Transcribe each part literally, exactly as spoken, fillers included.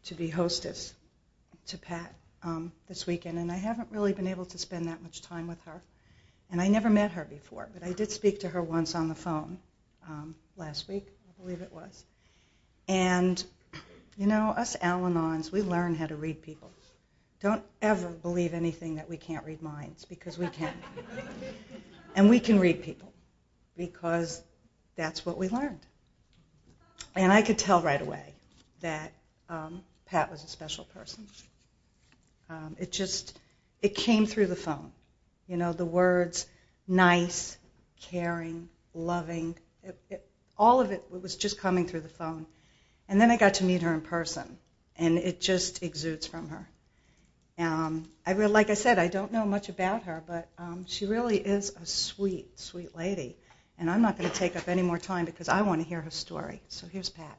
to be hostess to Pat um, this weekend, and I haven't really been able to spend that much time with her. And I never met her before, but I did speak to her once on the phone um, last week, I believe it was. And, you know, us Al-Anons, we learn how to read people. Don't ever believe anything that we can't read minds, because we can. And we can read people, because that's what we learned. And I could tell right away that um, Pat was a special person. Um, it just, it came through the phone. You know, the words nice, caring, loving, it, it, all of it, it was just coming through the phone. And then I got to meet her in person, and it just exudes from her. Um, I really, like I said, I don't know much about her, but um, she really is a sweet, sweet lady. And I'm not going to take up any more time because I want to hear her story. So here's Pat.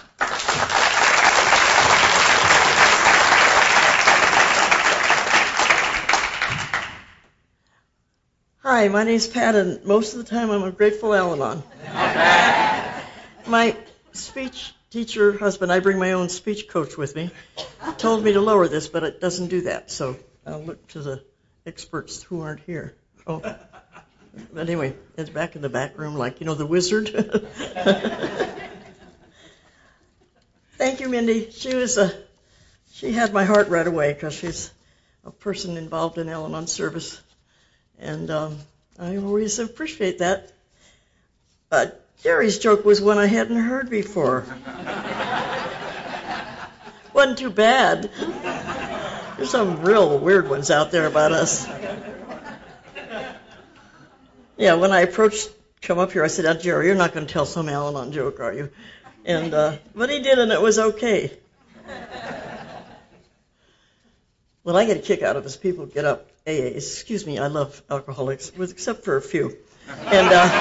Hi, my name's Pat, and most of the time I'm a grateful Al-Anon. My speech teacher husband, I bring my own speech coach with me, told me to lower this, but it doesn't do that, so I'll look to the experts who aren't here. Oh, but anyway, it's back in the back room like, you know, the wizard. Thank you, Mindy. She was a, she had my heart right away because she's a person involved in Al-Anon service. And um, I always appreciate that. Uh, Jerry's joke was one I hadn't heard before. Wasn't too bad. There's some real weird ones out there about us. Yeah, when I approached, come up here, I said, oh, Jerry, you're not going to tell some Al-Anon joke, are you? And uh, but he did, and it was okay. What I get a kick out of is people get up, A As, excuse me, I love alcoholics, with, except for a few. And uh,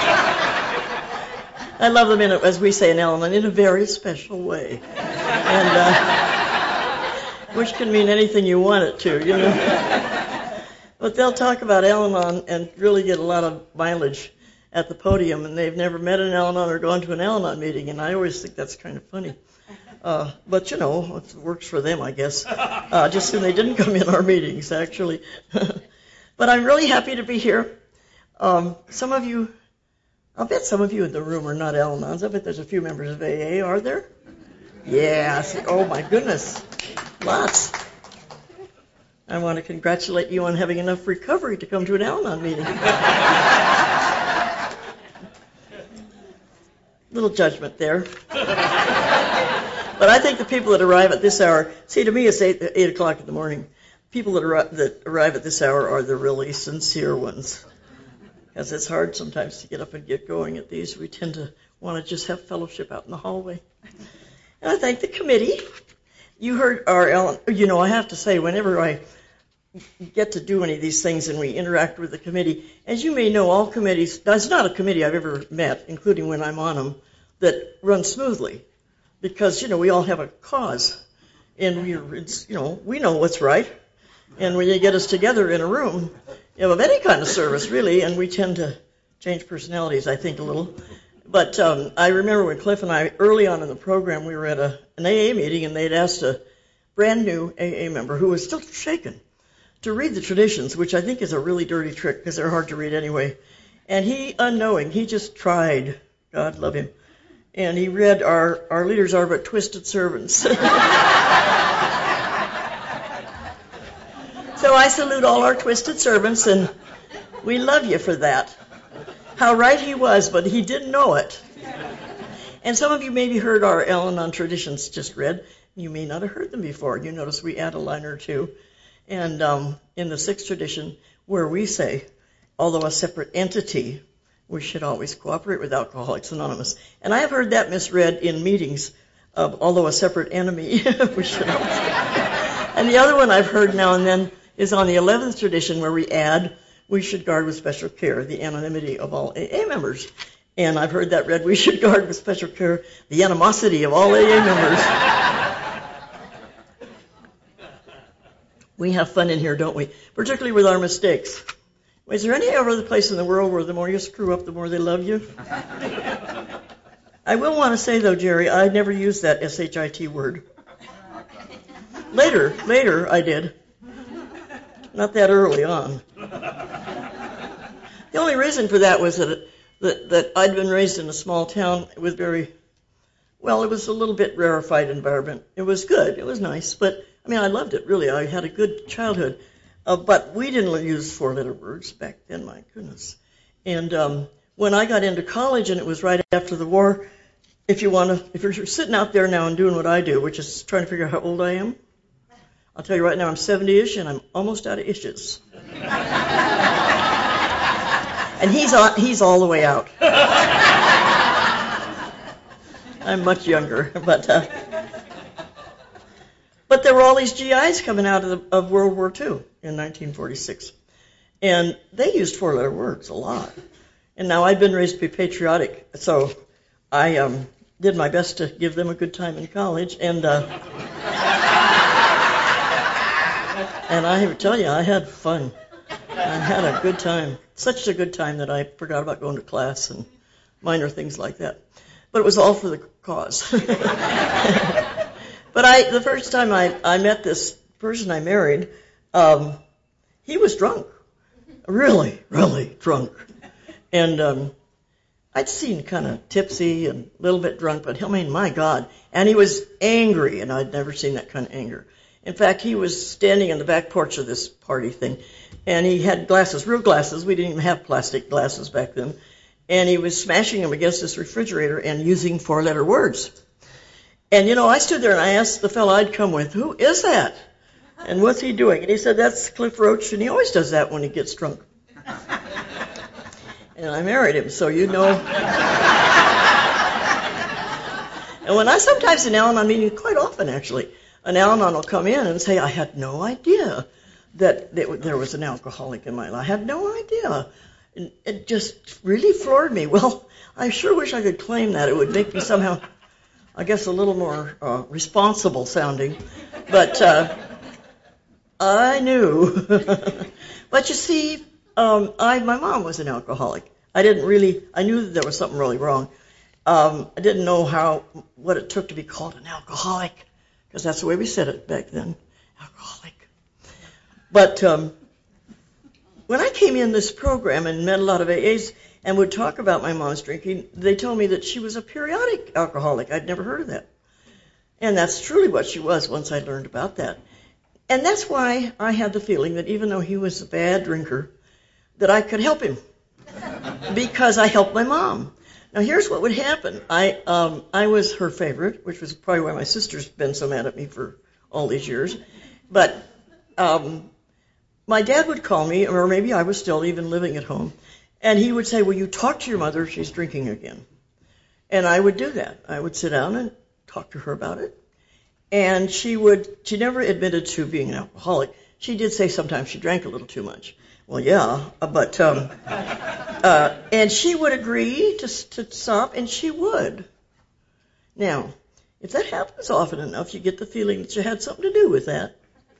I love them, in a, as we say in Al-Anon, in a very special way. And uh, which can mean anything you want it to, you know. But they'll talk about Al-Anon and really get a lot of mileage at the podium, and they've never met an Al-Anon or gone to an Al-Anon meeting, and I always think that's kind of funny. Uh, but, you know, it works for them, I guess. Uh, just when they didn't come in our meetings, actually. But I'm really happy to be here. Um, some of you, I'll bet some of you in the room are not Al-Anons. I bet there's a few members of A A, are there? Yeah. Oh, my goodness. Lots. I want to congratulate you on having enough recovery to come to an Al-Anon meeting. Little judgment there. But I think the people that arrive at this hour, see, to me it's eight, eight o'clock in the morning. People that arrive, that arrive at this hour are the really sincere ones. Because it's hard sometimes to get up and get going at these. We tend to want to just have fellowship out in the hallway. And I thank the committee. You heard our, you know, I have to say, whenever I get to do any of these things and we interact with the committee, as you may know, all committees, there's not a committee I've ever met, including when I'm on them, that run smoothly. Because, you know, we all have a cause, and we, it's, you know, we know what's right. And when you get us together in a room, you know, of any kind of service, really, and we tend to change personalities, I think, a little. But um, I remember when Cliff and I, early on in the program, we were at a, an A A meeting, and they'd asked a brand new A A member who was still shaken to read the traditions, which I think is a really dirty trick because they're hard to read anyway. And he, unknowing, he just tried. God love him. And he read, our, our leaders are but twisted servants. So I salute all our twisted servants, and we love you for that. How right he was, but he didn't know it. And some of you maybe heard our Al-Anon traditions just read. You may not have heard them before. You notice we add a line or two. And um, in the sixth tradition, where we say, although a separate entity, we should always cooperate with Alcoholics Anonymous. And I have heard that misread in meetings of, although a separate enemy, we should always. And the other one I've heard now and then is on the eleventh tradition, where we add, we should guard with special care the anonymity of all A A members. And I've heard that read, we should guard with special care the animosity of all A A members. We have fun in here, don't we? Particularly with our mistakes. Is there any other place in the world where the more you screw up, the more they love you? I will want to say, though, Jerry, I never used that S H I T word. Later, later I did. Not that early on. The only reason for that was that, that that I'd been raised in a small town with very, well, it was a little bit rarefied environment. It was good. It was nice. But, I mean, I loved it, really. I had a good childhood. Uh, but we didn't use four-letter words back then, my goodness. And um, when I got into college, and it was right after the war, if you want to, if you're sitting out there now and doing what I do, which is trying to figure out how old I am, I'll tell you right now, I'm seventy-ish, and I'm almost out of ishes. And he's on, he's all the way out. I'm much younger, but uh, but there were all these G Is coming out of, the, of World War Two in nineteen forty-six, and they used four-letter words a lot. And now I've been raised to be patriotic, so I um, did my best to give them a good time in college, and uh, and I have to tell you, I had fun. I had a good time. Such a good time that I forgot about going to class and minor things like that. But it was all for the cause. But I, the first time I, I met this person I married, um, he was drunk. Really, really drunk. And um, I'd seen kind of tipsy and a little bit drunk, but I mean, my God. And he was angry, and I'd never seen that kind of anger. In fact, he was standing in the back porch of this party thing, and he had glasses, real glasses. We didn't even have plastic glasses back then. And he was smashing them against this refrigerator and using four-letter words. And, you know, I stood there and I asked the fellow I'd come with, who is that? And what's he doing? And he said, that's Cliff Roach, and he always does that when he gets drunk. And I married him, so you know. And when I sometimes in Al-Anon, I mean, quite often actually, an Al-Anon will come in and say, I had no idea that there was an alcoholic in my life. I had no idea. And it just really floored me. Well, I sure wish I could claim that. It would make me somehow, I guess, a little more uh, responsible sounding. But uh, I knew. But you see, um, I my mom was an alcoholic. I didn't really, I knew that there was something really wrong. Um, I didn't know how, what it took to be called an alcoholic, because that's the way we said it back then, alcoholic. But um, when I came in this program and met a lot of A As and would talk about my mom's drinking, they told me that she was a periodic alcoholic. I'd never heard of that. And that's truly what she was once I learned about that. And that's why I had the feeling that even though he was a bad drinker, that I could help him, because I helped my mom. Now, here's what would happen. I um, I was her favorite, which was probably why my sister's been so mad at me for all these years. But um, my dad would call me, or maybe I was still even living at home, and he would say, will you talk to your mother? She's drinking again. And I would do that. I would sit down and talk to her about it. And she would, she never admitted to being an alcoholic. She did say sometimes she drank a little too much. Well, yeah, but, um, uh, and she would agree to, to stop, and she would. Now, if that happens often enough, you get the feeling that you had something to do with that.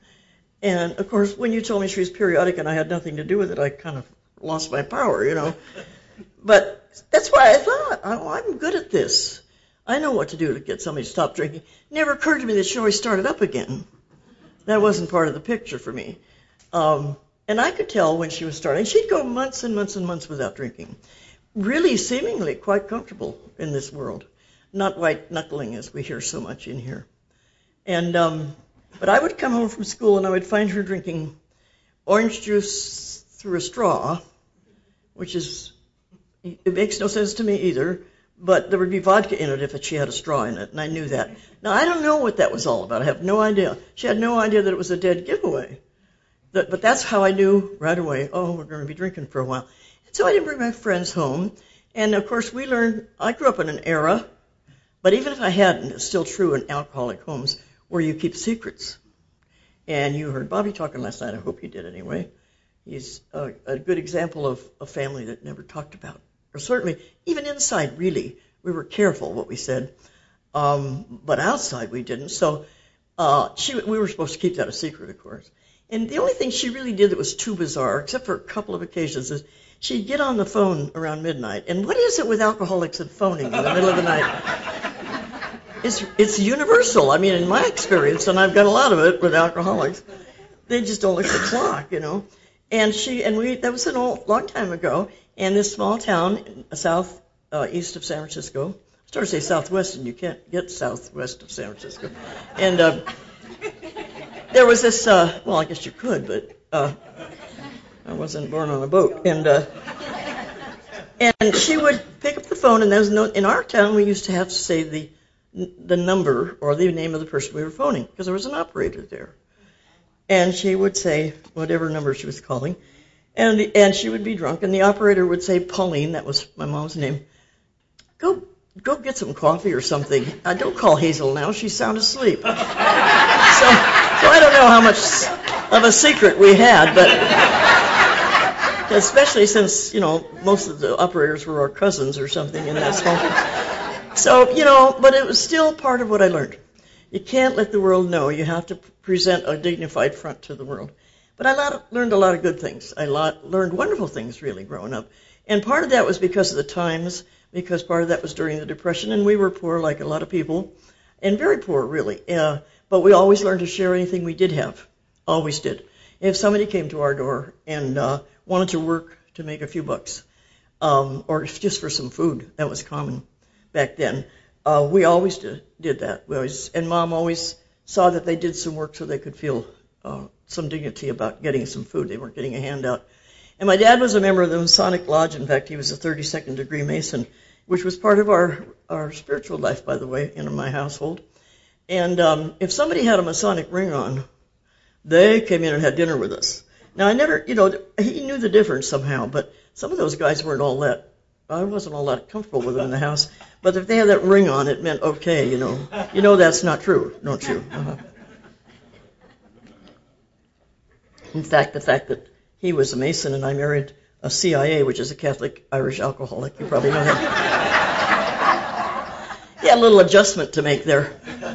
And, of course, when you told me she was periodic and I had nothing to do with it, I kind of lost my power, you know. But that's why I thought, oh, I'm good at this. I know what to do to get somebody to stop drinking. It never occurred to me that she always started up again. That wasn't part of the picture for me. Um, and I could tell when she was starting. She'd go months and months and months without drinking, really seemingly quite comfortable in this world, not white-knuckling as we hear so much in here. And um, but I would come home from school and I would find her drinking orange juice through a straw, which is, it makes no sense to me either, but there would be vodka in it if she had a straw in it, and I knew that. Now, I don't know what that was all about. I have no idea. She had no idea that it was a dead giveaway. But that's how I knew right away, oh, we're going to be drinking for a while. And so I didn't bring my friends home. And, of course, we learned, I grew up in an era, but even if I hadn't, it's still true in alcoholic homes, where you keep secrets. And you heard Bobby talking last night. I hope you did anyway. He's a, a good example of a family that never talked about, or certainly, even inside, really, we were careful what we said. Um, but outside, we didn't. So uh, she, we were supposed to keep that a secret, of course. And the only thing she really did that was too bizarre, except for a couple of occasions, is she'd get on the phone around midnight. And what is it with alcoholics and phoning in the middle of the night? it's it's universal. I mean, in my experience, and I've got a lot of it with alcoholics, they just don't look at the clock, you know. And she and we that was a long time ago, and this small town south uh, east of San Francisco. I started to say southwest, and you can't get southwest of San Francisco. And uh, there was this. Uh, well, I guess you could, but uh, I wasn't born on a boat. And uh, and she would pick up the phone, and there was no in our town we used to have to say the the number or the name of the person we were phoning because there was an operator there. And she would say whatever number she was calling, and and she would be drunk, and the operator would say, Pauline, that was my mom's name, go go get some coffee or something. Uh, don't call Hazel now, she's sound asleep. so, so I don't know how much of a secret we had, but especially since, you know, most of the operators were our cousins or something in that small. So, you know, but it was still part of what I learned. You can't let the world know. You have to present a dignified front to the world. But I lot, learned a lot of good things. I lot, learned wonderful things, really, growing up. And part of that was because of the times, because part of that was during the Depression, and we were poor like a lot of people, and very poor, really. Uh, but we always learned to share anything we did have. Always did. If somebody came to our door and uh, wanted to work to make a few bucks, um, or just for some food, that was common back then. Uh, we always did, did that. We always, and Mom always saw that they did some work so they could feel uh, some dignity about getting some food. They weren't getting a handout. And my dad was a member of the Masonic Lodge. In fact, he was a thirty-second degree Mason, which was part of our, our spiritual life, by the way, in my household. And um, if somebody had a Masonic ring on, they came in and had dinner with us. Now, I never, you know, he knew the difference somehow, but some of those guys weren't all that. I wasn't all that comfortable with them in the house. But if they had that ring on, it meant okay, you know. You know that's not true, don't you? Uh-huh. In fact, the fact that he was a Mason and I married a C I A, which is a Catholic Irish alcoholic, you probably know that. He had a little adjustment to make there.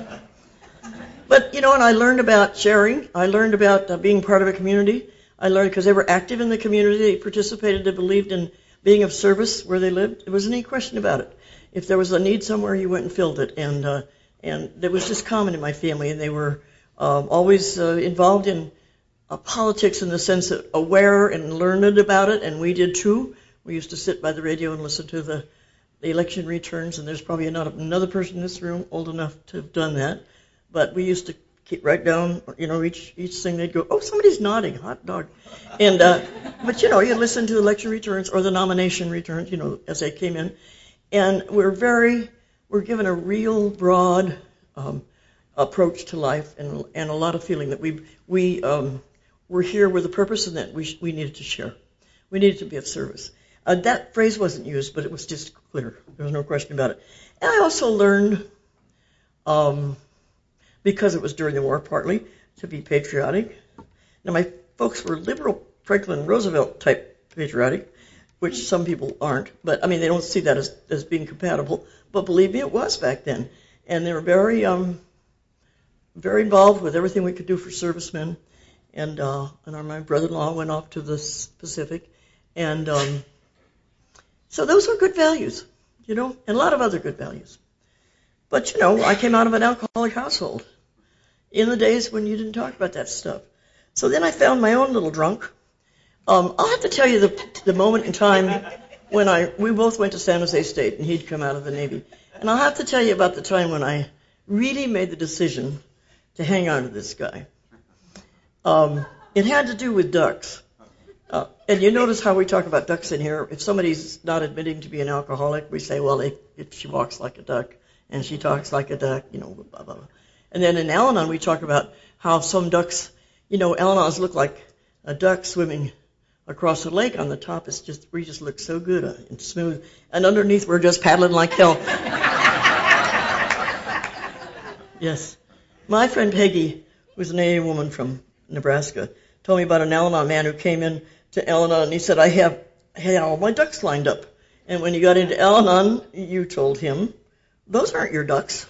But, you know, and I learned about sharing. I learned about uh, being part of a community. I learned because they were active in the community. They participated. They believed in being of service where they lived. There wasn't any question about it. If there was a need somewhere, you went and filled it. And uh, and it was just common in my family. And they were um, always uh, involved in uh, politics in the sense of aware and learned about it. And we did too. We used to sit by the radio and listen to the, the election returns. And there's probably not another person in this room old enough to have done that. But we used to keep right down, you know, each each thing they'd go, oh, somebody's nodding, hot dog. And uh, but, you know, you listen to the election returns or the nomination returns, you know, as they came in. And we're very, we're given a real broad um, approach to life and and a lot of feeling that we we um, were here with a purpose and that we sh- we needed to share. We needed to be of service. Uh, that phrase wasn't used, but it was just clear. There was no question about it. And I also learned, um, because it was during the war partly, to be patriotic. Now, my folks were liberal Franklin Roosevelt type patriotic, which some people aren't, but I mean, they don't see that as, as being compatible. But believe me, it was back then. And they were very, um, very involved with everything we could do for servicemen. And, uh, and our, my brother-in-law went off to the Pacific. And um, so those were good values, you know, and a lot of other good values. But, you know, I came out of an alcoholic household in the days when you didn't talk about that stuff. So then I found my own little drunk. Um, I'll have to tell you the, the moment in time when I, we both went to San Jose State and he'd come out of the Navy. And I'll have to tell you about the time when I really made the decision to hang on to this guy. Um, it had to do with ducks. Uh, and you notice how we talk about ducks in here. If somebody's not admitting to be an alcoholic, we say, well, they, if she walks like a duck and she talks like a duck, you know, blah, blah, blah. And then in Al-Anon, we talk about how some ducks, you know, Al-Anons look like a duck swimming across the lake. On the top, it's just, we just look so good uh, and smooth. And underneath, we're just paddling like hell. Yes. My friend Peggy, who's an Indian woman from Nebraska, told me about an Al-Anon man who came in to Al-Anon, and he said, I have I had all my ducks lined up. And when he got into Al-Anon, you told him, those aren't your ducks.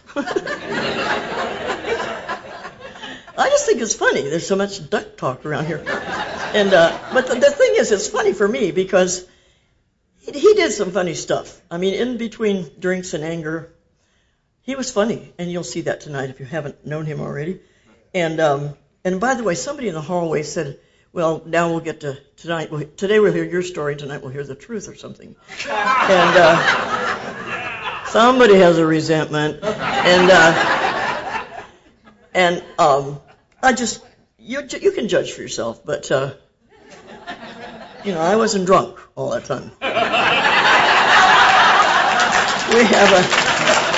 I just think it's funny. There's so much duck talk around here. And uh, but the, the thing is, it's funny for me because he, he did some funny stuff. I mean, in between drinks and anger, he was funny, and you'll see that tonight if you haven't known him already. And um, and by the way, somebody in the hallway said, well, now we'll get to tonight. We'll, today we'll hear your story. Tonight we'll hear the truth or something. And uh, somebody has a resentment. And uh, and um, I just, you you can judge for yourself, but, uh, you know, I wasn't drunk all that time. We have a...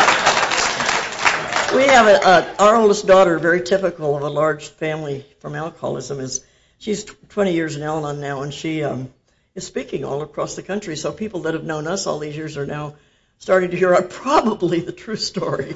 We have a, uh, our oldest daughter, very typical of a large family from alcoholism, is she's twenty years in Al-Anon now, and she um, is speaking all across the country. So people that have known us all these years are now starting to hear our probably the true story.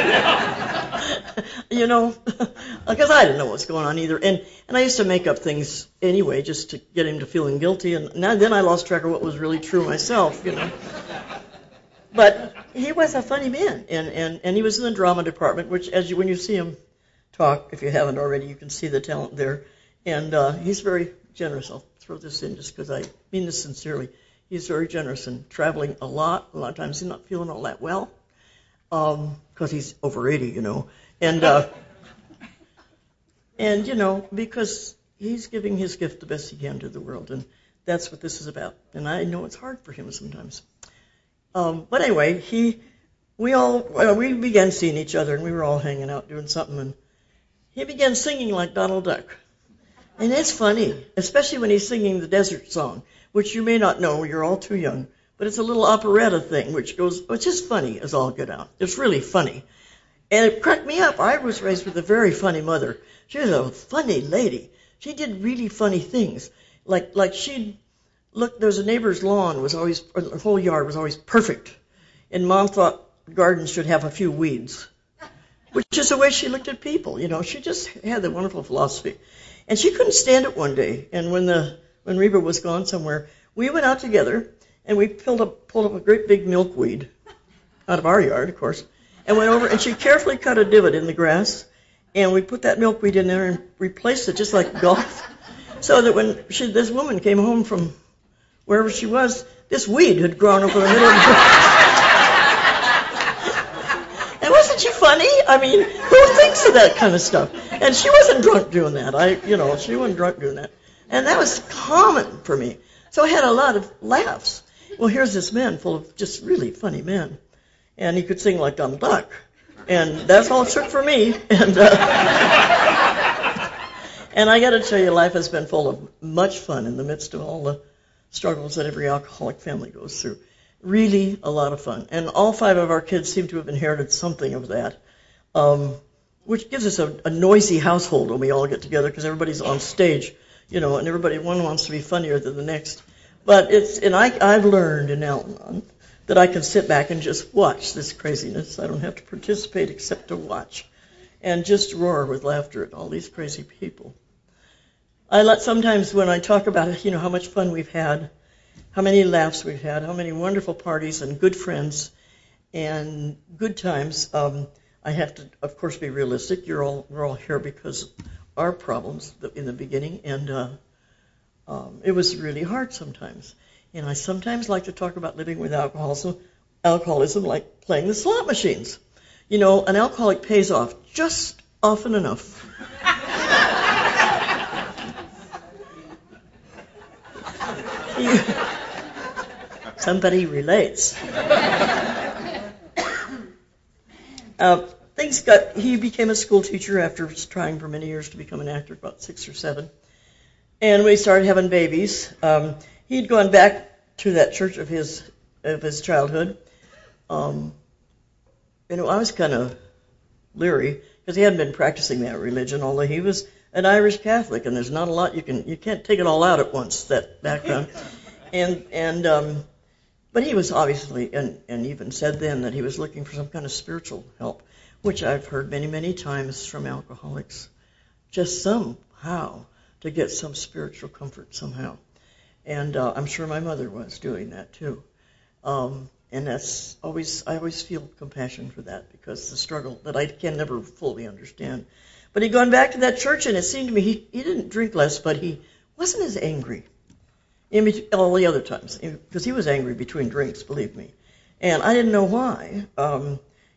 You know, because I didn't know what's going on either. And and I used to make up things anyway just to get him to feeling guilty. And now, then I lost track of what was really true myself, you know. But he was a funny man, and, and, and he was in the drama department, which, as you when you see him talk, if you haven't already, you can see the talent there. And uh, he's very generous. I'll throw this in just because I mean this sincerely. He's very generous and traveling a lot. A lot of times he's not feeling all that well because um, he's over eighty, you know. And, uh, and, you know, because he's giving his gift the best he can to the world, and that's what this is about. And I know it's hard for him sometimes. Um, but anyway, he, we all, well, we began seeing each other, and we were all hanging out doing something, and he began singing like Donald Duck. And it's funny, especially when he's singing the Desert Song, which you may not know, you're all too young, but it's a little operetta thing, which goes, which is funny as all get out. It's really funny. And it cracked me up. I was raised with a very funny mother. She was a funny lady. She did really funny things. Like, like she'd, look, there was a neighbor's lawn was always, the whole yard was always perfect. And Mom thought gardens should have a few weeds, which is the way she looked at people. You know, she just had the wonderful philosophy. And she couldn't stand it one day. And when the when Reba was gone somewhere, we went out together and we pulled up pulled up a great big milkweed out of our yard, of course, and went over and she carefully cut a divot in the grass, and we put that milkweed in there and replaced it just like golf, so that when she, this woman came home from wherever she was, this weed had grown over the middle of the And wasn't she funny? I mean, who thinks of that kind of stuff? And she wasn't drunk doing that. I, you know, she wasn't drunk doing that. And that was common for me. So I had a lot of laughs. Well, here's this man full of just really funny men. And he could sing like Donald Duck. And that's all it took for me. And, uh, and I got to tell you, life has been full of much fun in the midst of all the struggles that every alcoholic family goes through. Really a lot of fun. And all five of our kids seem to have inherited something of that, um, which gives us a, a noisy household when we all get together because everybody's on stage, you know, and everybody, one wants to be funnier than the next. But it's, and I, I've learned in Al-Anon that I can sit back and just watch this craziness. I don't have to participate except to watch and just roar with laughter at all these crazy people. I let sometimes when I talk about it, you know, how much fun we've had, how many laughs we've had, how many wonderful parties and good friends and good times. Um, I have to, of course, be realistic. You're all we're all here because of our problems in the beginning, and uh, um, it was really hard sometimes. And I sometimes like to talk about living with alcoholism, alcoholism like playing the slot machines. You know, an alcoholic pays off just often enough. Somebody relates. uh, things got. He became a school teacher after trying for many years to become an actor, about six or seven. And we started having babies. Um, he'd gone back to that church of his of his childhood. Um, you know, I was kind of leery because he hadn't been practicing that religion, although he was an Irish Catholic, and there's not a lot you can you can't take it all out at once, that background. And and um, but he was obviously, and, and even said then that he was looking for some kind of spiritual help, which I've heard many, many times from alcoholics, just somehow to get some spiritual comfort somehow. And uh, I'm sure my mother was doing that too. Um, and that's always, I always feel compassion for that because the struggle that I can never fully understand. But he'd gone back to that church, and it seemed to me he, he didn't drink less, but he wasn't as angry in between, all the other times, because he was angry between drinks, believe me. And I didn't know why. Um,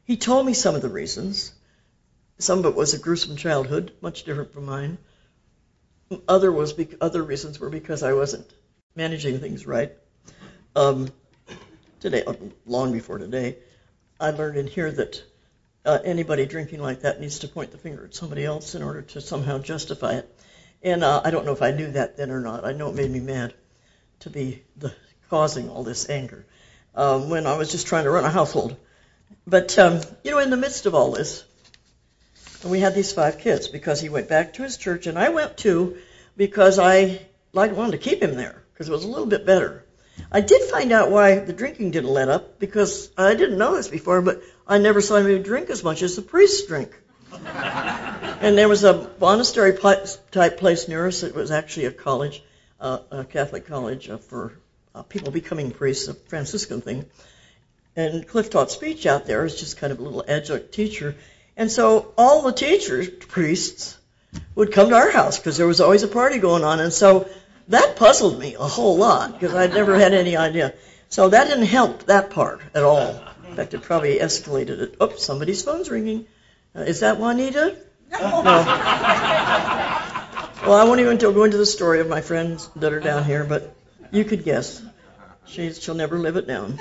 he told me some of the reasons. Some of it was a gruesome childhood, much different from mine. Other was be- other reasons were because I wasn't managing things right. Um, today, long before today, I learned in here that uh, anybody drinking like that needs to point the finger at somebody else in order to somehow justify it. And uh, I don't know if I knew that then or not. I know it made me mad to be the, causing all this anger um, when I was just trying to run a household. But, um, you know, in the midst of all this, and we had these five kids because he went back to his church, and I went too because I like wanted to keep him there because it was a little bit better. I did find out why the drinking didn't let up because I didn't know this before, but I never saw him drink as much as the priests drink. And there was a monastery type place near us. It was actually a college, uh, a Catholic college uh, for uh, people becoming priests, a Franciscan thing. And Cliff taught speech out there as just kind of a little adjunct teacher. And so all the teachers, priests, would come to our house because there was always a party going on. And so that puzzled me a whole lot because I'd never had any idea. So that didn't help that part at all. In fact, it probably escalated it. Oops, somebody's phone's ringing. Uh, is that Juanita? No. No. Well, I won't even go into the story of my friends that are down here, but you could guess. She's, she'll never live it down.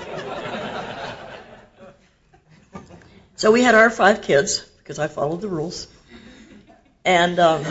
So we had our five kids, because I followed the rules. And um,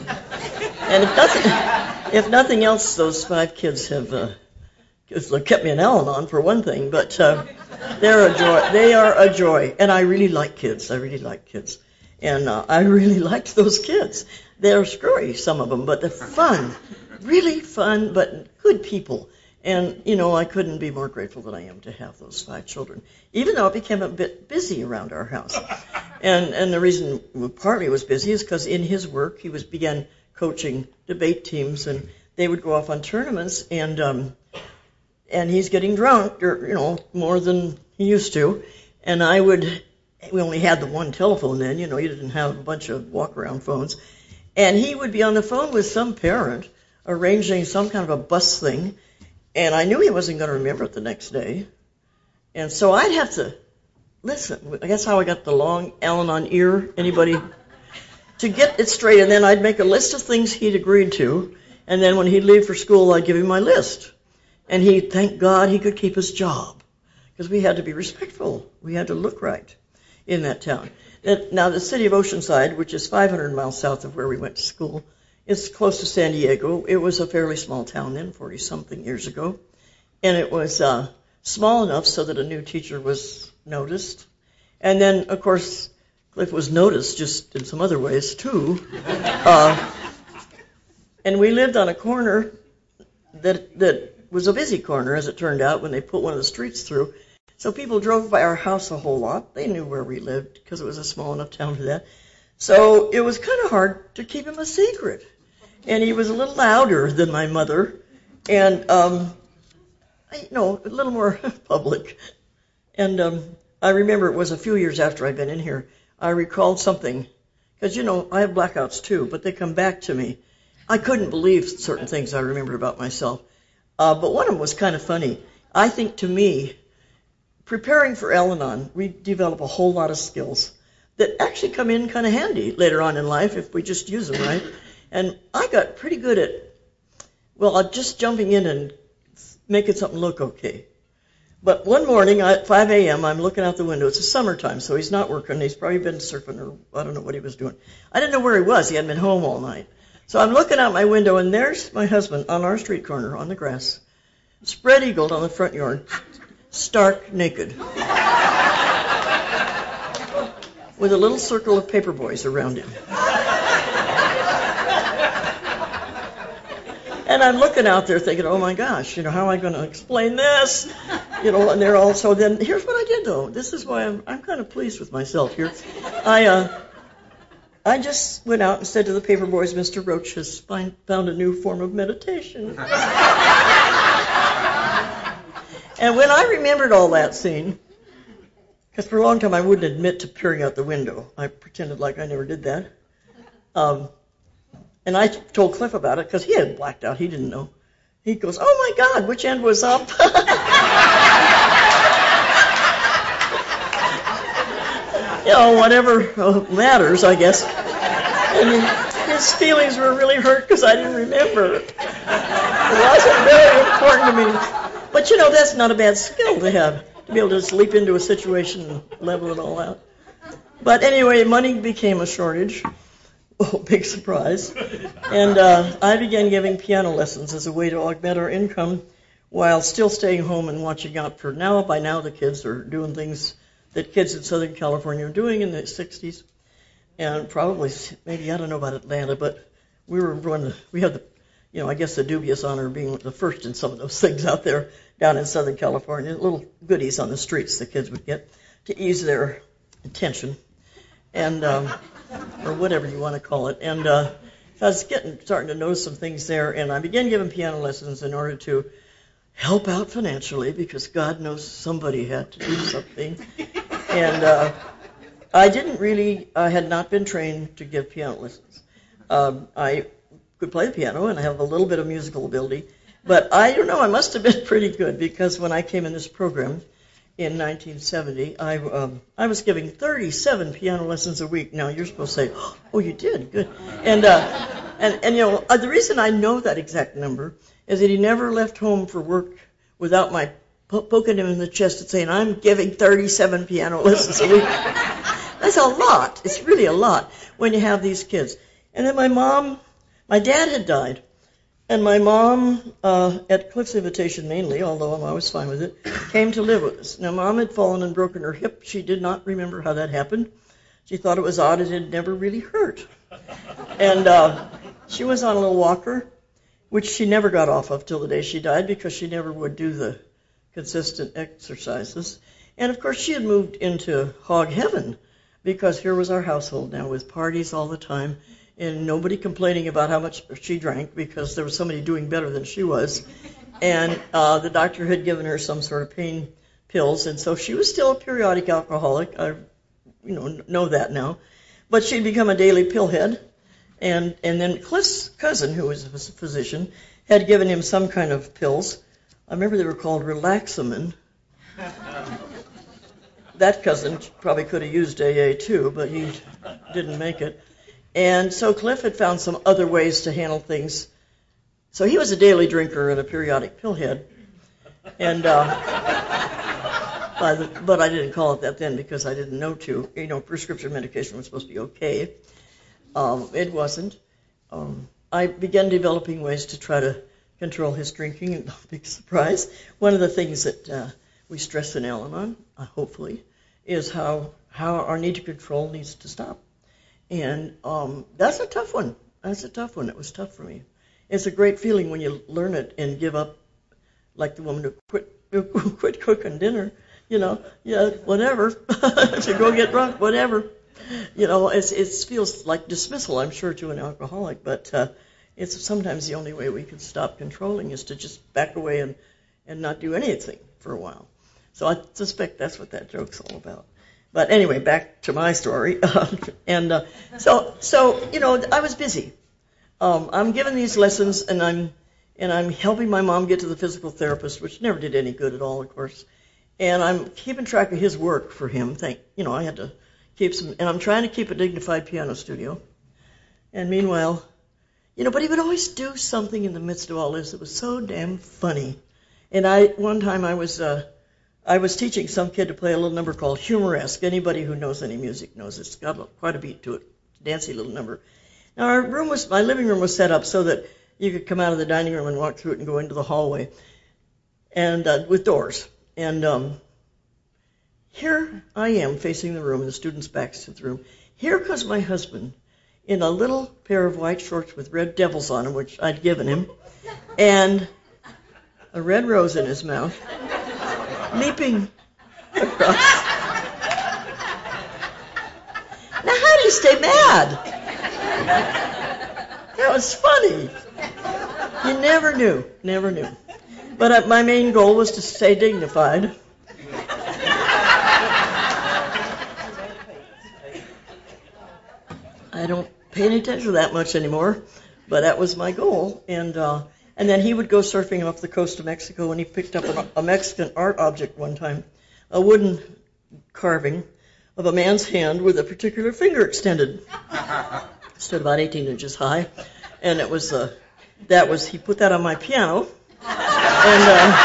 and if nothing, if nothing else, those five kids have uh, kept me in Al-Anon for one thing, but uh, they're a joy. They are a joy. And I really like kids. I really like kids. And uh, I really liked those kids. They're screwy, some of them, but they're fun. Really fun, but good people. And, you know, I couldn't be more grateful than I am to have those five children, even though it became a bit busy around our house. And and the reason partly was busy is because in his work he was began coaching debate teams, and they would go off on tournaments, and um, and he's getting drunk, or, you know, more than he used to. And I would, we only had the one telephone then, you know, you didn't have a bunch of walk-around phones. And he would be on the phone with some parent arranging some kind of a bus thing. And I knew he wasn't going to remember it the next day. And so I'd have to listen. I guess how I got the long Al-Anon ear. Anybody? To get it straight. And then I'd make a list of things he'd agreed to. And then when he'd leave for school, I'd give him my list. And he, thank God, he could keep his job. Because we had to be respectful. We had to look right in that town. Now, the city of Oceanside, which is five hundred miles south of where we went to school, is close to San Diego. It was a fairly small town then, forty-something years ago. And it was uh, small enough so that a new teacher was noticed. And then, of course, Cliff was noticed just in some other ways, too. Uh, and we lived on a corner that that was a busy corner, as it turned out, when they put one of the streets through. So people drove by our house a whole lot. They knew where we lived because it was a small enough town for that. So it was kind of hard to keep him a secret. And he was a little louder than my mother, and, um, you know, a little more public. And um, I remember it was a few years after I'd been in here, I recalled something, because, you know, I have blackouts too, but they come back to me. I couldn't believe certain things I remembered about myself. Uh, but one of them was kind of funny. I think to me, preparing for Al-Anon, we develop a whole lot of skills that actually come in kind of handy later on in life if we just use them right. And I got pretty good at, well, just jumping in and making something look okay. But one morning at five a.m., I'm looking out the window. It's the summertime, so he's not working. He's probably been surfing, or I don't know what he was doing. I didn't know where he was. He hadn't been home all night. So I'm looking out my window, and there's my husband on our street corner on the grass, spread-eagled on the front yard, stark naked, with a little circle of paper boys around him. And I'm looking out there thinking, oh, my gosh, you know, how am I going to explain this? You know, and they're all, so then, here's what I did, though. This is why I'm, I'm kind of pleased with myself here. I uh, I just went out and said to the paper boys, Mister Roach has find, found a new form of meditation. And when I remembered all that scene, because for a long time I wouldn't admit to peering out the window. I pretended like I never did that. Um, and I told Cliff about it because he had blacked out. He didn't know. He goes, oh, my God, which end was up? you know, whatever uh, matters, I guess. And his feelings were really hurt because I didn't remember. It wasn't very important to me. But, you know, that's not a bad skill to have, to be able to just leap into a situation and level it all out. But anyway, money became a shortage. Oh, big surprise. And uh, I began giving piano lessons as a way to augment our income while still staying home and watching out for, now, by now the kids are doing things that kids in Southern California were doing in the sixties. And probably, maybe, I don't know about Atlanta, but we were one, we had the, you know, I guess the dubious honor of being the first in some of those things out there down in Southern California, little goodies on the streets the kids would get to ease their tension, and um, or whatever you want to call it. And uh, I was getting starting to notice some things there, and I began giving piano lessons in order to help out financially because God knows somebody had to do something. And uh, I didn't really, I had not been trained to give piano lessons. Um, I could play the piano, and I have a little bit of musical ability. But I don't know, I must have been pretty good because when I came in this program in nineteen seventy, I um, I was giving thirty-seven piano lessons a week. Now, you're supposed to say, oh, you did, good. And, uh, and, and you know, uh, the reason I know that exact number is that he never left home for work without my po- poking him in the chest and saying, I'm giving thirty-seven piano lessons a week. That's a lot. It's really a lot when you have these kids. And then my mom, my dad had died. And my mom, uh, at Cliff's invitation mainly, although I'm always fine with it, came to live with us. Now, Mom had fallen and broken her hip. She did not remember how that happened. She thought it was odd. It had never really hurt. And uh, she was on a little walker, which she never got off of till the day she died because she never would do the consistent exercises. And, of course, she had moved into hog heaven because here was our household now with parties all the time, and nobody complaining about how much she drank because there was somebody doing better than she was. And uh, the doctor had given her some sort of pain pills, and so she was still a periodic alcoholic. I you know, know that now. But she'd become a daily pillhead. And, and then Cliff's cousin, who was a physician, had given him some kind of pills. I remember they were called Relaxamin. That cousin probably could have used A A too, but he didn't make it. And so Cliff had found some other ways to handle things. So he was a daily drinker and a periodic pillhead. And uh, by the, but I didn't call it that then because I didn't know to. You know, prescription medication was supposed to be okay. Um, it wasn't. Um, I began developing ways to try to control his drinking, and big surprise. One of the things that uh, we stress in Al-Anon, uh, hopefully, is how, how our need to control needs to stop. And um, that's a tough one. That's a tough one. It was tough for me. It's a great feeling when you learn it and give up, like the woman who quit who quit cooking dinner. You know, yeah, whatever. To go get drunk, whatever. You know, it's, it feels like dismissal, I'm sure, to an alcoholic. But uh, it's sometimes the only way we can stop controlling is to just back away and, and not do anything for a while. So I suspect that's what that joke's all about. But anyway, back to my story. and uh, so, so you know, I was busy. Um, I'm giving these lessons, and I'm and I'm helping my mom get to the physical therapist, which never did any good at all, of course. And I'm keeping track of his work for him. Thank you know, I had to keep some, and I'm trying to keep a dignified piano studio. And meanwhile, you know, but he would always do something in the midst of all this that was so damn funny. And I one time I was. Uh, I was teaching some kid to play a little number called Humoresque. Anybody who knows any music knows it's got quite a beat to it. It's a dancy little number. Now, our room was, my living room was set up so that you could come out of the dining room and walk through it and go into the hallway, and uh, with doors. And um, here I am facing the room, and the students' backs to the room. Here comes my husband in a little pair of white shorts with red devils on them, which I'd given him, and a red rose in his mouth, leaping across. Now, how do you stay mad? That was funny. You never knew, never knew. But uh, my main goal was to stay dignified. I don't pay any attention to that much anymore, but that was my goal. And uh, and then he would go surfing off the coast of Mexico, and he picked up a, a Mexican art object one time, a wooden carving of a man's hand with a particular finger extended. It stood about eighteen inches high, and it was uh, that was he put that on my piano, and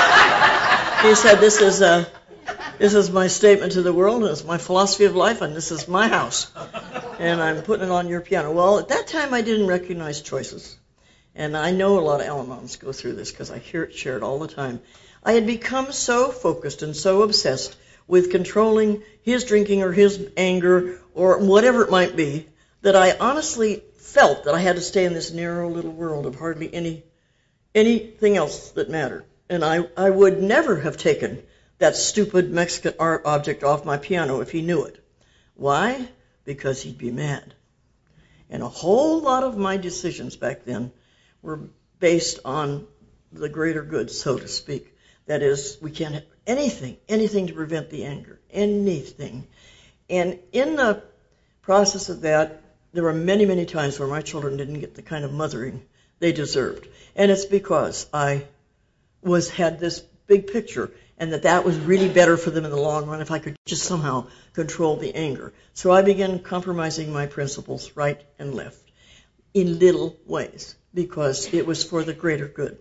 uh, he said, "This is uh, this is my statement to the world, and it's my philosophy of life, and this is my house, and I'm putting it on your piano." Well, at that time, I didn't recognize choices, and I know a lot of Al-Anons go through this because I hear it shared all the time. I had become so focused and so obsessed with controlling his drinking or his anger or whatever it might be, that I honestly felt that I had to stay in this narrow little world of hardly any anything else that mattered. And I, I would never have taken that stupid Mexican art object off my piano if he knew it. Why? Because he'd be mad. And a whole lot of my decisions back then were based on the greater good, so to speak. That is, we can't have anything, anything to prevent the anger, anything. And in the process of that, there were many, many times where my children didn't get the kind of mothering they deserved. And it's because I was had this big picture, and that that was really better for them in the long run if I could just somehow control the anger. So I began compromising my principles right and left in little ways because it was for the greater good.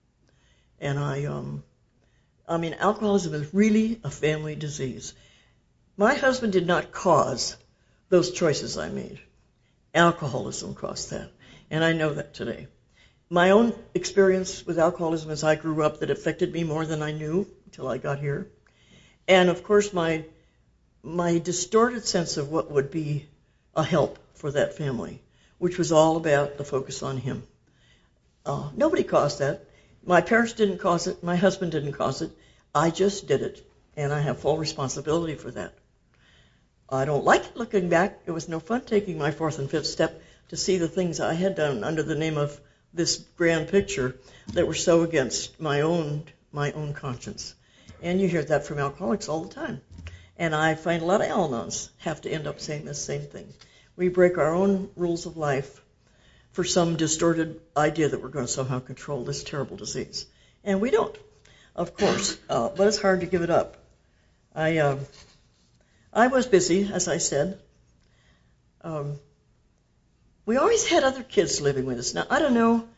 And I, um, I mean, alcoholism is really a family disease. My husband did not cause those choices I made. Alcoholism caused that, and I know that today. My own experience with alcoholism as I grew up that affected me more than I knew until I got here. And, of course, my my distorted sense of what would be a help for that family, which was all about the focus on him. Uh, nobody caused that. My parents didn't cause it. My husband didn't cause it. I just did it, and I have full responsibility for that. I don't like it looking back. It was no fun taking my fourth and fifth step to see the things I had done under the name of this grand picture that were so against my own my own conscience. And you hear that from alcoholics all the time. And I find a lot of Al-Anons have to end up saying the same thing. We break our own rules of life for some distorted idea that we're going to somehow control this terrible disease. And we don't, of course, uh, but it's hard to give it up. I uh, I was busy, as I said. Um, we always had other kids living with us. Now, I don't know,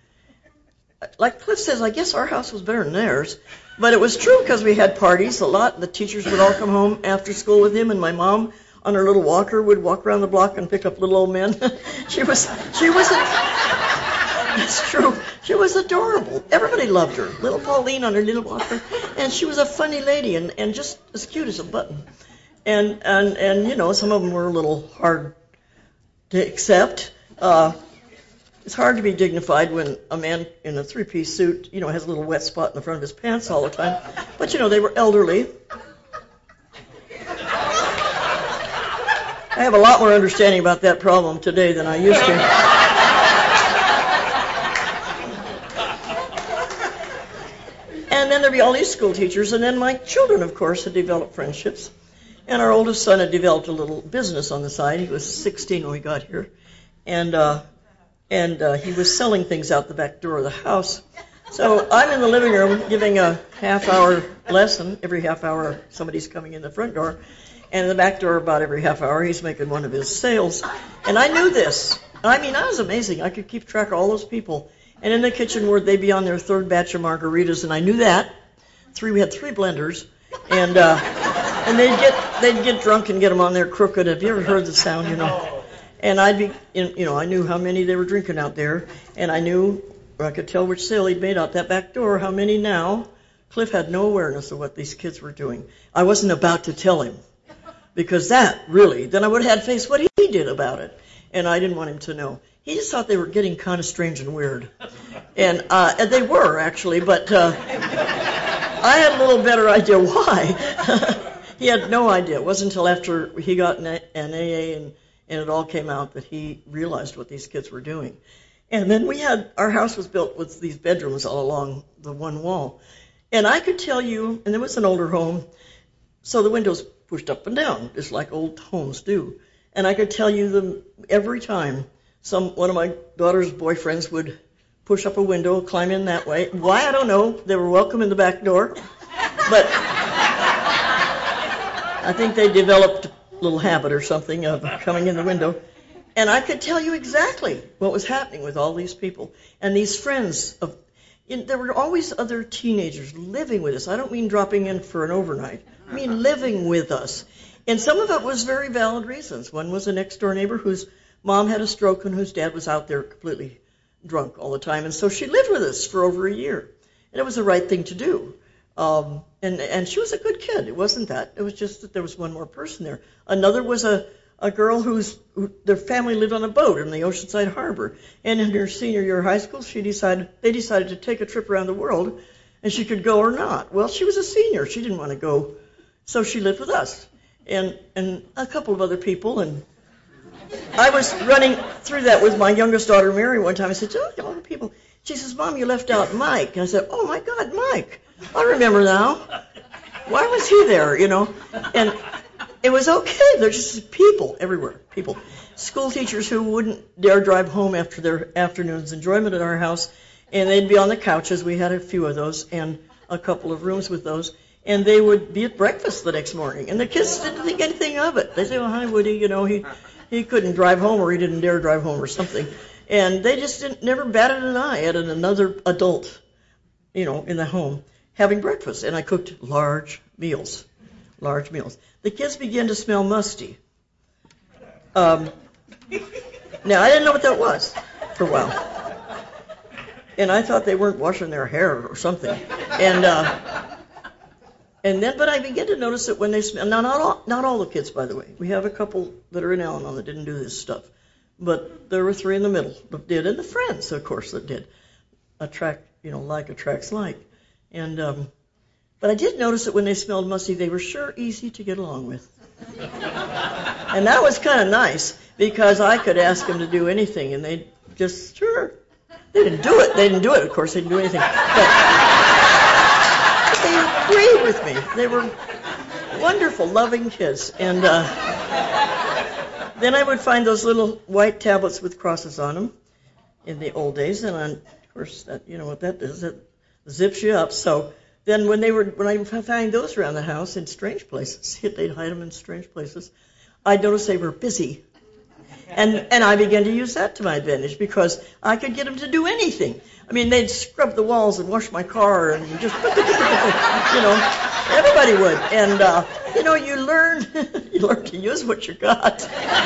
like Cliff says, I guess our house was better than theirs, but it was true because we had parties a lot. The teachers would all come home after school with him, and my mom on her little walker would walk around the block and pick up little old men. she was, she was, a, it's true, she was adorable. Everybody loved her. Little Pauline on her little walker, and she was a funny lady and, and just as cute as a button. And, and, and, you know, some of them were a little hard to accept. Uh, it's hard to be dignified when a man in a three-piece suit, you know, has a little wet spot in the front of his pants all the time. But, you know, they were elderly. I have a lot more understanding about that problem today than I used to. And then there'd be all these school teachers, and then my children, of course, had developed friendships. And our oldest son had developed a little business on the side. He was sixteen when we got here. And uh, and uh, he was selling things out the back door of the house. So I'm in the living room giving a half-hour lesson. Every half hour somebody's coming in the front door. And in the back door about every half hour he's making one of his sales. And I knew this. I mean, that was amazing. I could keep track of all those people. And in the kitchen where they'd be on their third batch of margaritas, and I knew that. Three, we had three blenders. And uh, and they'd get they'd get drunk and get them on there crooked. Have you ever heard the sound, you know? And I'd be, you know, I knew how many they were drinking out there, and I knew, or I could tell which sale he'd made out that back door, how many now. Cliff had no awareness of what these kids were doing. I wasn't about to tell him, because that, really, then I would have had to face what he did about it, and I didn't want him to know. He just thought they were getting kind of strange and weird. And, uh, and they were, actually, but uh, I had a little better idea why. He had no idea. It wasn't until after he got an A A and, and it all came out that he realized what these kids were doing. And then we had, our house was built with these bedrooms all along the one wall. And I could tell you, and it was an older home, so the windows pushed up and down, just like old homes do. And I could tell you them every time some one of my daughter's boyfriends would push up a window, climb in that way. Why, I don't know. They were welcome in the back door. But I think they developed little habit or something of coming in the window. And I could tell you exactly what was happening with all these people. And these friends of, in, there were always other teenagers living with us. I don't mean dropping in for an overnight. I mean living with us. And some of it was very valid reasons. One was a next-door neighbor whose mom had a stroke and whose dad was out there completely drunk all the time. And so she lived with us for over a year. And it was the right thing to do. Um, and, and she was a good kid. It wasn't that. It was just that there was one more person there. Another was a, a girl whose who, their family lived on a boat in the Oceanside Harbor. And in her senior year of high school, she decided they decided to take a trip around the world, and she could go or not. Well, she was a senior. She didn't want to go, so she lived with us and and a couple of other people. And I was running through that with my youngest daughter, Mary, one time. I said, oh, all the people. She says, Mom, you left out Mike. And I said, oh, my God, Mike. I remember now. Why was he there, you know? And it was okay. There's just people everywhere, people. School teachers who wouldn't dare drive home after their afternoon's enjoyment at our house, and they'd be on the couches. We had a few of those and a couple of rooms with those. And they would be at breakfast the next morning. And the kids didn't think anything of it. They said, well, hi, Woody, you know, he, he couldn't drive home or he didn't dare drive home or something. And they just didn't, never batted an eye at another adult, you know, in the home having breakfast. And I cooked large meals, large meals. The kids began to smell musty. Um, now, I didn't know what that was for a while. And I thought they weren't washing their hair or something. And uh, and then, but I began to notice that when they smell, now not all, not all the kids, by the way. We have a couple that are in Al-Anon that didn't do this stuff. But there were three in the middle that did, and the friends, of course, that did. Attract, you know, like attracts like. And, um, but I did notice that when they smelled musty, they were sure easy to get along with. And that was kind of nice, because I could ask them to do anything, and they'd just, sure. They didn't do it. They didn't do it, of course. They didn't do anything. But, but they agreed with me. They were wonderful, loving kids. And uh, then I would find those little white tablets with crosses on them in the old days. And, on, of course, that, you know what that does. It zips you up. So then when they were, when I find those around the house in strange places, they'd hide them in strange places, I'd notice they were busy. And and I began to use that to my advantage, because I could get them to do anything. I mean, they'd scrub the walls and wash my car and just, you know, everybody would. And, uh, you know, you learn, you learn to use what you got.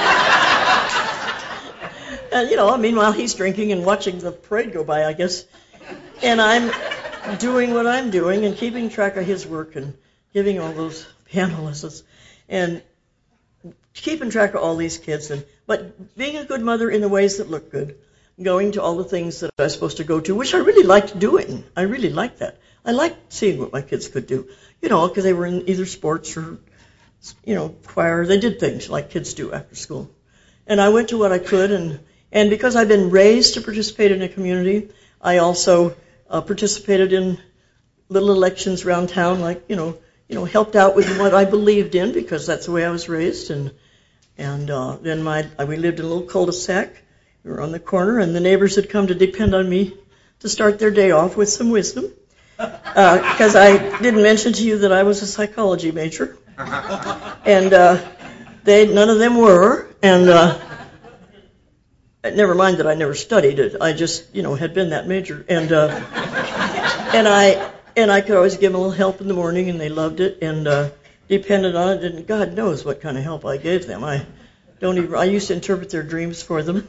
And, you know, meanwhile, he's drinking and watching the parade go by, I guess. And I'm doing what I'm doing and keeping track of his work and giving all those piano lessons and keeping track of all these kids. And but being a good mother in the ways that look good, going to all the things that I was supposed to go to, which I really liked doing. I really liked that. I liked seeing what my kids could do, you know, because they were in either sports or, you know, choir. They did things like kids do after school. And I went to what I could, and, and because I've been raised to participate in a community, I also uh, participated in little elections around town, like, you know, you know, helped out with what I believed in, because that's the way I was raised. And and uh, then my we lived in a little cul-de-sac. We were on the corner, and the neighbors had come to depend on me to start their day off with some wisdom, because uh, I didn't mention to you that I was a psychology major, and uh, they none of them were, and uh, never mind that I never studied it. I just, you know, had been that major, and uh, and I. And I could always give them a little help in the morning, and they loved it and uh, depended on it. And God knows what kind of help I gave them. I don't even. I used to interpret their dreams for them.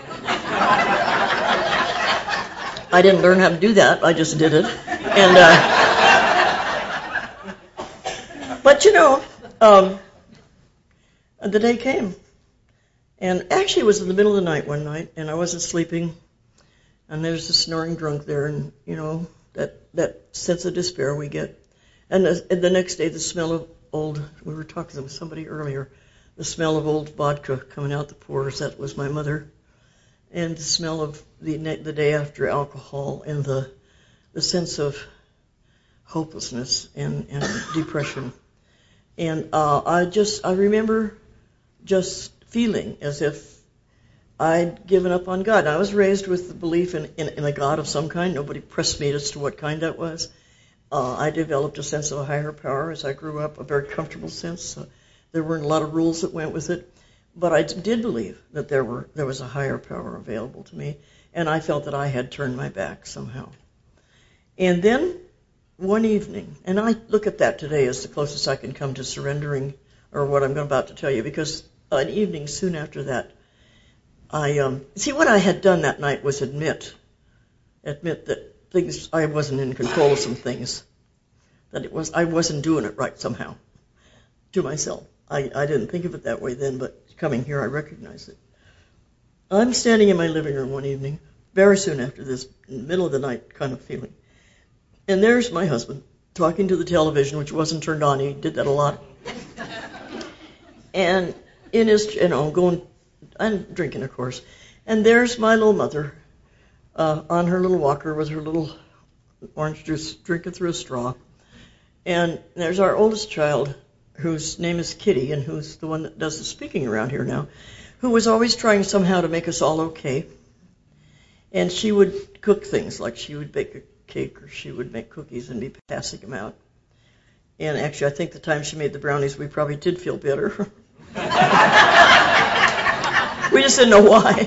I didn't learn how to do that. I just did it. And uh, but you know, um, the day came, and actually it was in the middle of the night one night, and I wasn't sleeping, and there's a snoring drunk there, and you know. That that sense of despair we get. And the, and the next day, the smell of old, we were talking with somebody earlier, the smell of old vodka coming out the pores, that was my mother. And the smell of the the day after alcohol, and the the sense of hopelessness and, and depression. And uh, I just, I remember just feeling as if I'd given up on God. And I was raised with the belief in, in, in a God of some kind. Nobody pressed me as to what kind that was. Uh, I developed a sense of a higher power as I grew up, a very comfortable sense. Uh, There weren't a lot of rules that went with it. But I did believe that there were there was a higher power available to me, and I felt that I had turned my back somehow. And then one evening, and I look at that today as the closest I can come to surrendering, or what I'm about to tell you, because an evening soon after that, I um, see what I had done that night was admit, admit that things I wasn't in control of some things, that it was I wasn't doing it right somehow to myself. I, I didn't think of it that way then, but coming here I recognize it. I'm standing in my living room one evening, very soon after this, in the middle of the night kind of feeling, and there's my husband talking to the television, which wasn't turned on. He did that a lot. And in his, you know, going, I'm drinking, of course. And there's my little mother uh, on her little walker with her little orange juice, drinking through a straw. And there's our oldest child, whose name is Kitty, and who's the one that does the speaking around here now, who was always trying somehow to make us all okay. And she would cook things, like she would bake a cake or she would make cookies and be passing them out. And actually, I think the time she made the brownies, we probably did feel better. We just didn't know why.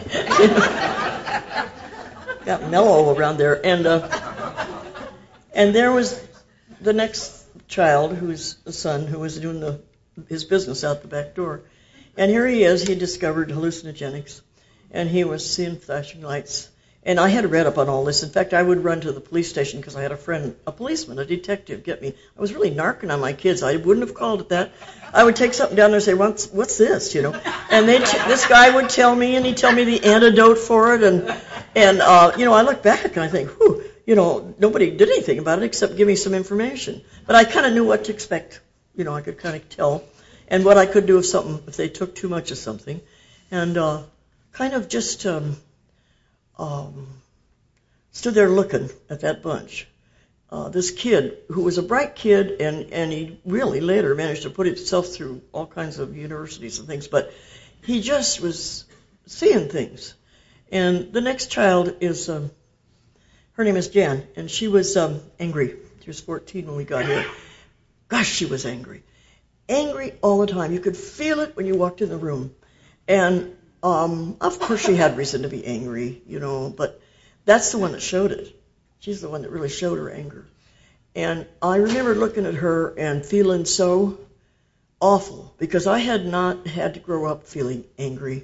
Got mellow around there. And uh, and there was the next child, who's a son, who was doing the his business out the back door. And here he is. He discovered hallucinogenics, and he was seeing flashing lights. And I had read up on all this. In fact, I would run to the police station because I had a friend, a policeman, a detective, get me. I was really narking on my kids. I wouldn't have called it that. I would take something down there and say, what's, what's this, you know? And they t- this guy would tell me, and he'd tell me the antidote for it. And, and uh, you know, I look back and I think, whew, you know, nobody did anything about it except give me some information. But I kind of knew what to expect. You know, I could kind of tell. And what I could do if something, if they took too much of something. And uh, kind of just... Um, Um, stood there looking at that bunch. Uh, this kid, who was a bright kid, and, and he really later managed to put himself through all kinds of universities and things, but he just was seeing things. And the next child is, um, her name is Jan, and she was um, angry. She was fourteen when we got here. Gosh, she was angry. Angry all the time. You could feel it when you walked in the room. And Um, of course she had reason to be angry, you know, but that's the one that showed it. She's the one that really showed her anger. And I remember looking at her and feeling so awful because I had not had to grow up feeling angry.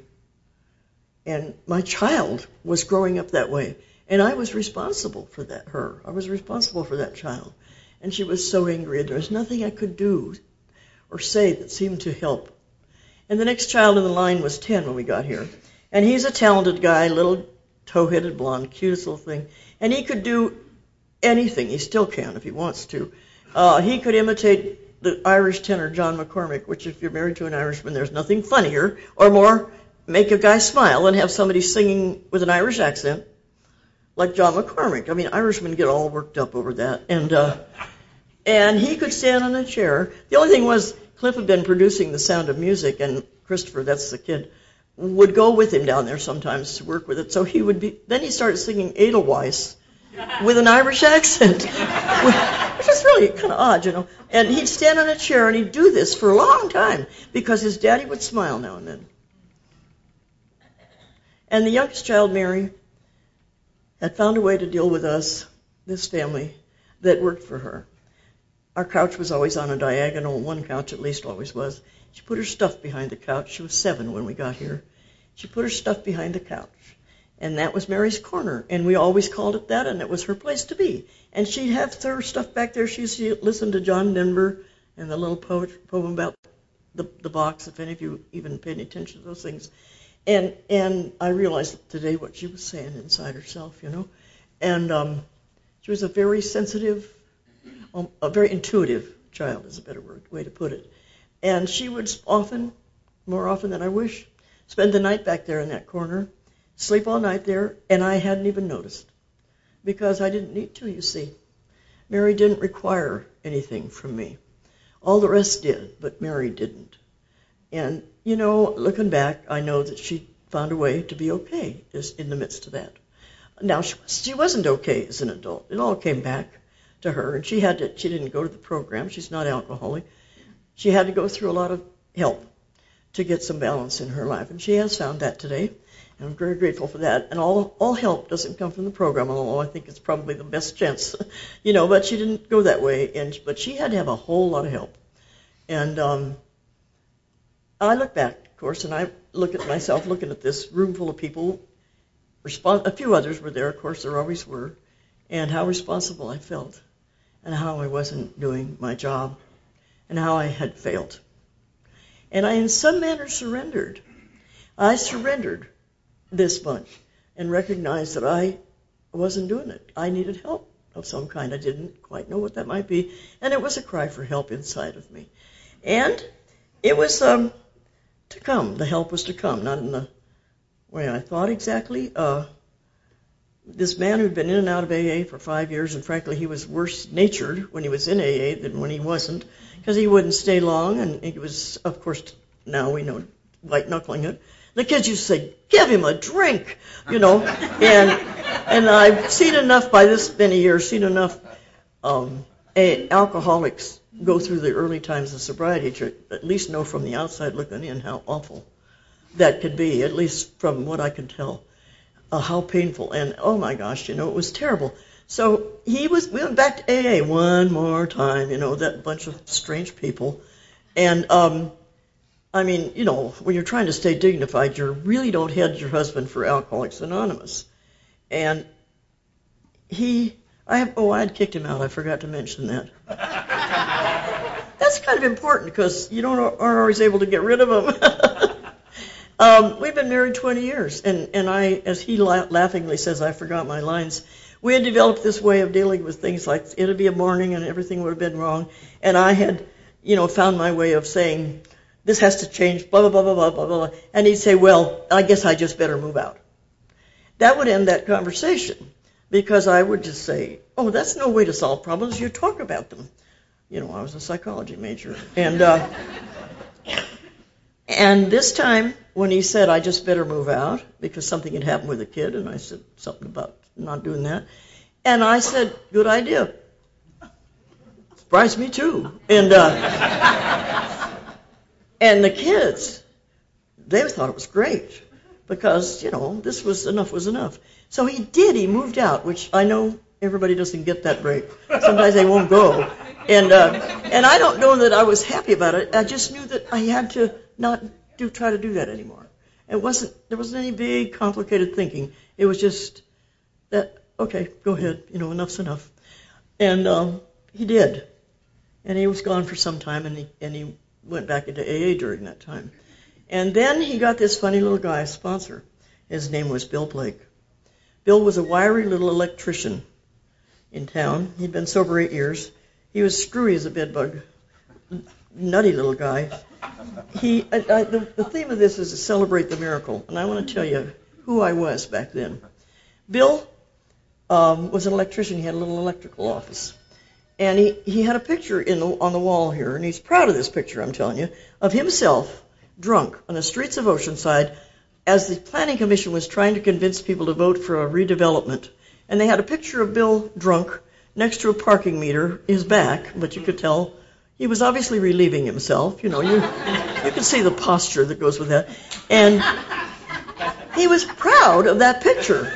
And my child was growing up that way. And I was responsible for that, her. I was responsible for that child. And she was so angry, and there was nothing I could do or say that seemed to help. And the next child in the line was ten when we got here. And he's a talented guy, little tow-headed blonde, cutest little thing. And he could do anything. He still can if he wants to. Uh, he could imitate the Irish tenor John McCormick, which if you're married to an Irishman, there's nothing funnier or more make a guy smile than have somebody singing with an Irish accent like John McCormick. I mean, Irishmen get all worked up over that. And, uh, and he could stand on a chair. The only thing was, Cliff had been producing The Sound of Music, and Christopher, that's the kid, would go with him down there sometimes to work with it. So he would be, then he started singing Edelweiss with an Irish accent, which was really kind of odd, you know. And he'd stand on a chair and he'd do this for a long time because his daddy would smile now and then. And the youngest child, Mary, had found a way to deal with us, this family, that worked for her. Our couch was always on a diagonal. One couch at least always was. She put her stuff behind the couch. She was seven when we got here. She put her stuff behind the couch. And that was Mary's corner. And we always called it that, and it was her place to be. And she'd have her stuff back there. She used to listen to John Denver and the little poet, poem about the, the box, if any of you even paid any attention to those things. And and I realized today what she was saying inside herself, you know. And um, she was a very sensitive, Um, a very intuitive child is a better word, way to put it. And she would often, more often than I wish, spend the night back there in that corner, sleep all night there, and I hadn't even noticed because I didn't need to, you see. Mary didn't require anything from me. All the rest did, but Mary didn't. And, you know, looking back, I know that she found a way to be okay in the midst of that. Now, she, she wasn't okay as an adult. It all came back to her, and she had to. She didn't go to the program. She's not alcoholic. She had to go through a lot of help to get some balance in her life. And she has found that today. And I'm very grateful for that. And all all help doesn't come from the program, although I think it's probably the best chance, you know, but she didn't go that way. And But she had to have a whole lot of help. And um, I look back, of course, and I look at myself looking at this room full of people. Respons- a few others were there, of course, there always were, and how responsible I felt, and how I wasn't doing my job, and how I had failed. And I, in some manner, surrendered. I surrendered this bunch and recognized that I wasn't doing it. I needed help of some kind. I didn't quite know what that might be, and it was a cry for help inside of me. And it was um, to come. The help was to come, not in the way I thought exactly. Uh, this man who'd been in and out of A A for five years, and frankly, he was worse-natured when he was in A A than when he wasn't, because he wouldn't stay long, and he was, of course, now we know, white-knuckling it. The kids used to say, give him a drink, you know. And and I've seen enough, by this many years, seen enough um, a- alcoholics go through the early times of sobriety to at least know from the outside looking in how awful that could be, at least from what I could tell, uh, how painful. And, oh, my gosh, you know, it was terrible. So he was, we went back to A A one more time, you know, that bunch of strange people. And, um, I mean, you know, when you're trying to stay dignified, you really don't head your husband for Alcoholics Anonymous. And he, I have, oh, I had kicked him out. I forgot to mention that. That's kind of important because you don't aren't always able to get rid of him. um, we've been married twenty years, and, and I, as he la- laughingly says, I forgot my lines. We had developed this way of dealing with things like it would be a morning and everything would have been wrong, and I had, you know, found my way of saying, this has to change, blah, blah, blah, blah, blah, blah, blah. And he'd say, well, I guess I just better move out. That would end that conversation because I would just say, oh, that's no way to solve problems. You talk about them. You know, I was a psychology major. And uh, and this time when he said, I just better move out because something had happened with a kid, and I said something about not doing that. And I said, good idea. Surprised me too. And uh, and the kids, they thought it was great because, you know, this was enough was enough. So he did. He moved out, which I know everybody doesn't get that break. Sometimes they won't go. And uh, and I don't know that I was happy about it. I just knew that I had to not do try to do that anymore. It wasn't there wasn't any big complicated thinking. It was just that, okay, go ahead, you know, enough's enough. And um, he did. And he was gone for some time, and he and he went back into A A during that time. And then he got this funny little guy, a sponsor. His name was Bill Blake. Bill was a wiry little electrician in town. He'd been sober eight years. He was screwy as a bedbug, nutty little guy. He, I, I, the, the theme of this is to celebrate the miracle, and I want to tell you who I was back then. Bill um, was an electrician. He had a little electrical office. And he, he had a picture in the, on the wall here, and he's proud of this picture, I'm telling you, of himself drunk on the streets of Oceanside as the Planning Commission was trying to convince people to vote for a redevelopment. And they had a picture of Bill drunk next to a parking meter, his back, but you could tell he was obviously relieving himself. You know, you you could see the posture that goes with that. And he was proud of that picture.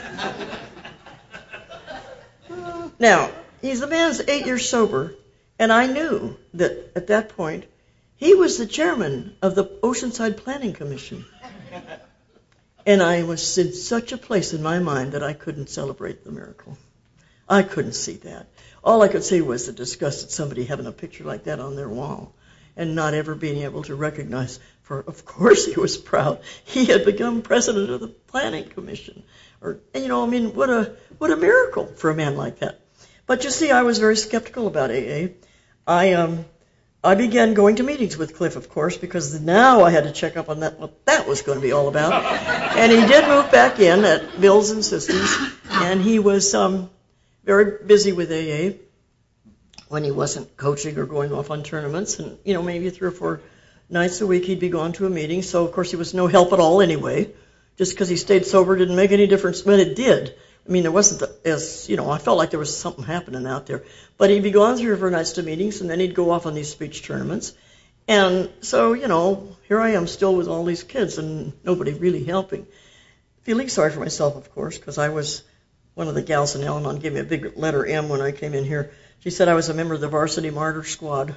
Now, he's the man's eight years sober, and I knew that at that point he was the chairman of the Oceanside Planning Commission. And I was in such a place in my mind that I couldn't celebrate the miracle. I couldn't see that. All I could see was the disgust at somebody having a picture like that on their wall and not ever being able to recognize, for of course he was proud. He had become president of the Planning Commission. Or, you know, I mean, what a what a miracle for a man like that. But you see, I was very skeptical about A A. I um, I began going to meetings with Cliff, of course, because now I had to check up on that, what that was going to be all about. And he did move back in at Bill's insistence, and he was um, very busy with A A when he wasn't coaching or going off on tournaments. And, you know, maybe three or four nights a week he'd be gone to a meeting. So, of course, he was no help at all anyway. Just because he stayed sober didn't make any difference, but it did. I mean, there wasn't the, as, you know, I felt like there was something happening out there. But he'd be gone three or four nights to meetings, and then he'd go off on these speech tournaments. And so, you know, here I am still with all these kids and nobody really helping. Feeling sorry for myself, of course, because I was one of the gals in Al-Anon gave me a big letter M when I came in here. She said I was a member of the Varsity Martyr Squad.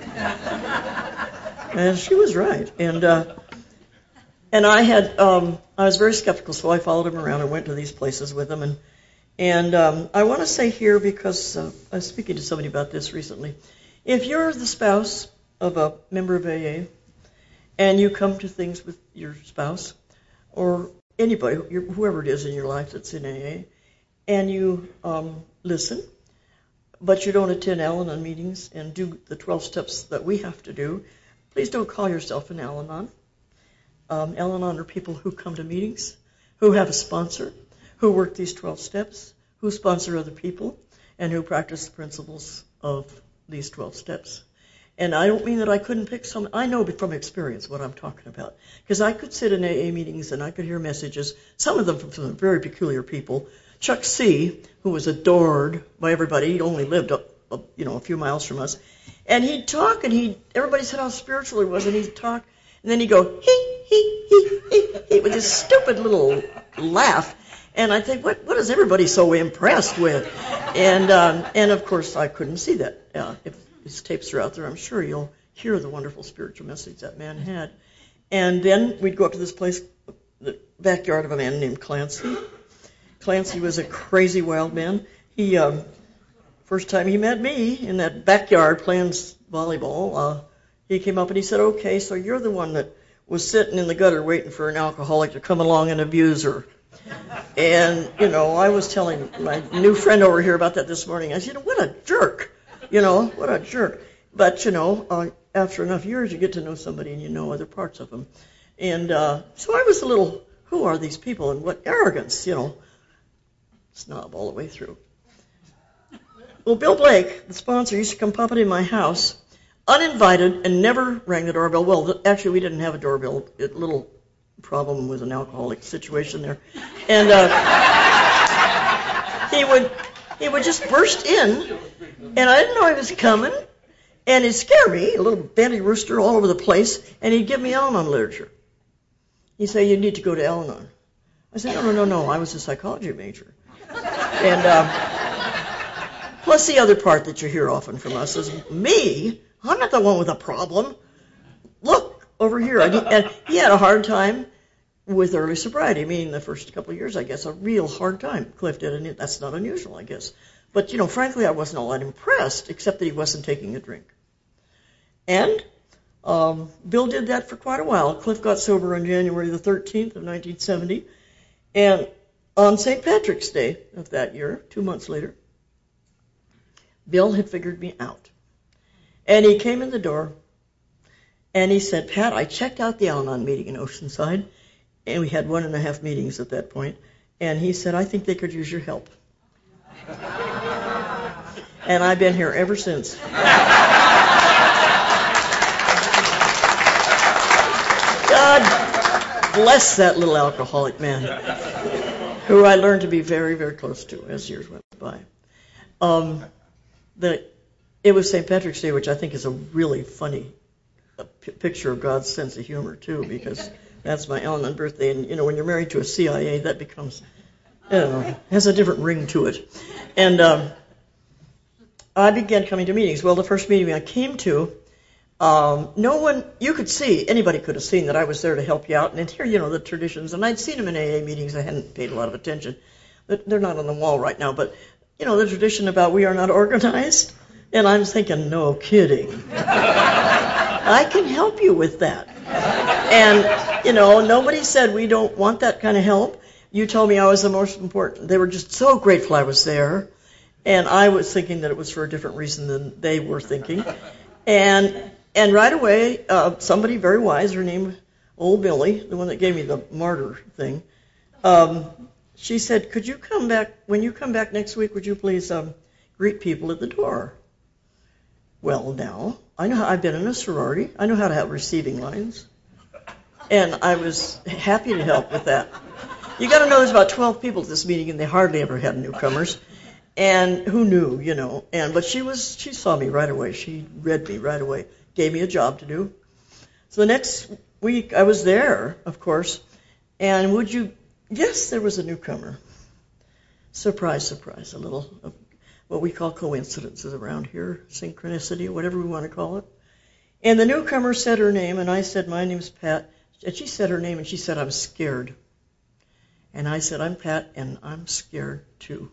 And she was right. And uh, and I had um, I was very skeptical, so I followed him around and went to these places with him. And and um, I want to say here, because uh, I was speaking to somebody about this recently, if you're the spouse of a member of A A and you come to things with your spouse or anybody, whoever it is in your life that's in A A, and you um, listen, but you don't attend Al-Anon meetings and do the twelve steps that we have to do, please don't call yourself an Al-Anon. Um, Al-Anon are people who come to meetings, who have a sponsor, who work these twelve steps, who sponsor other people, and who practice the principles of these twelve steps. And I don't mean that I couldn't pick some. I know from experience what I'm talking about. Because I could sit in A A meetings and I could hear messages, some of them from some very peculiar people. Chuck C., who was adored by everybody, he only lived a, a, you know, a few miles from us. And he'd talk, and he everybody said how spiritual he was, and he'd talk, and then he'd go, hee, hee, hee, hee, hee, with this stupid little laugh. And I think, what what is everybody so impressed with? And, um, and of course, I couldn't see that. Uh, if his tapes are out there, I'm sure you'll hear the wonderful spiritual message that man had. And then we'd go up to this place, the backyard of a man named Clancy. Clancy was a crazy wild man. He, um, first time he met me in that backyard playing volleyball, uh, he came up and he said, okay, so you're the one that was sitting in the gutter waiting for an alcoholic to come along and abuse her. And, you know, I was telling my new friend over here about that this morning. I said, you know, what a jerk. You know, what a jerk. But, you know, uh, after enough years, you get to know somebody and you know other parts of them. And uh, so I was a little, who are these people and what arrogance, you know, snob all the way through. Well, Bill Blake, the sponsor, used to come popping in my house, uninvited, and never rang the doorbell. Well, actually, we didn't have a doorbell. A little problem with an alcoholic situation there. And uh, he would he would just burst in, and I didn't know he was coming, and he'd scare me, a little banty rooster all over the place, and he'd give me Al-Anon literature. He'd say, you need to go to Al-Anon. I said, no, no, no, no, I was a psychology major. And uh, plus the other part that you hear often from us is, me? I'm not the one with a problem. Look, over here. And he, and he had a hard time with early sobriety, meaning the first couple of years, I guess, a real hard time. Cliff did, and that's not unusual, I guess. But, you know, frankly, I wasn't all that impressed, except that he wasn't taking a drink. And um, Bill did that for quite a while. Cliff got sober on January the thirteenth of nineteen seventy. And on Saint Patrick's Day of that year, two months later, Bill had figured me out. And he came in the door, and he said, Pat, I checked out the Al-Anon meeting in Oceanside, and we had one and a half meetings at that point, and he said, I think they could use your help. And I've been here ever since. God bless that little alcoholic man, who I learned to be very, very close to as years went by. Um, the, it was Saint Patrick's Day, which I think is a really funny a p- picture of God's sense of humor, too, because that's my Al-Anon birthday. And, you know, when you're married to a C I A, that becomes, you know, has a different ring to it. And um, I began coming to meetings. Well, the first meeting I came to, um, no one, you could see, anybody could have seen that I was there to help you out. And here, you know, the traditions. And I'd seen them in A A meetings. I hadn't paid a lot of attention. They're not on the wall right now. But, you know, the tradition about we are not organized. And I'm thinking, no kidding. I can help you with that. And, you know, nobody said we don't want that kind of help. You told me I was the most important. They were just so grateful I was there. And I was thinking that it was for a different reason than they were thinking. And and right away, uh, somebody very wise, her name Old Billy, the one that gave me the martyr thing, um, she said, could you come back, when you come back next week, would you please um, greet people at the door? Well, now, I know how, I've been in a sorority. I know how to have receiving lines. And I was happy to help with that. You got to know there's about twelve people at this meeting, and they hardly ever had newcomers. And who knew, you know. And but she was, she saw me right away. She read me right away. gave me a job to do. So the next week I was there, of course, and would you guess there was a newcomer? Surprise, surprise, a little of what we call coincidences around here, synchronicity, whatever we want to call it. And the newcomer said her name, and I said, my name's Pat. And she said her name, and she said, I'm scared. And I said, I'm Pat, and I'm scared too.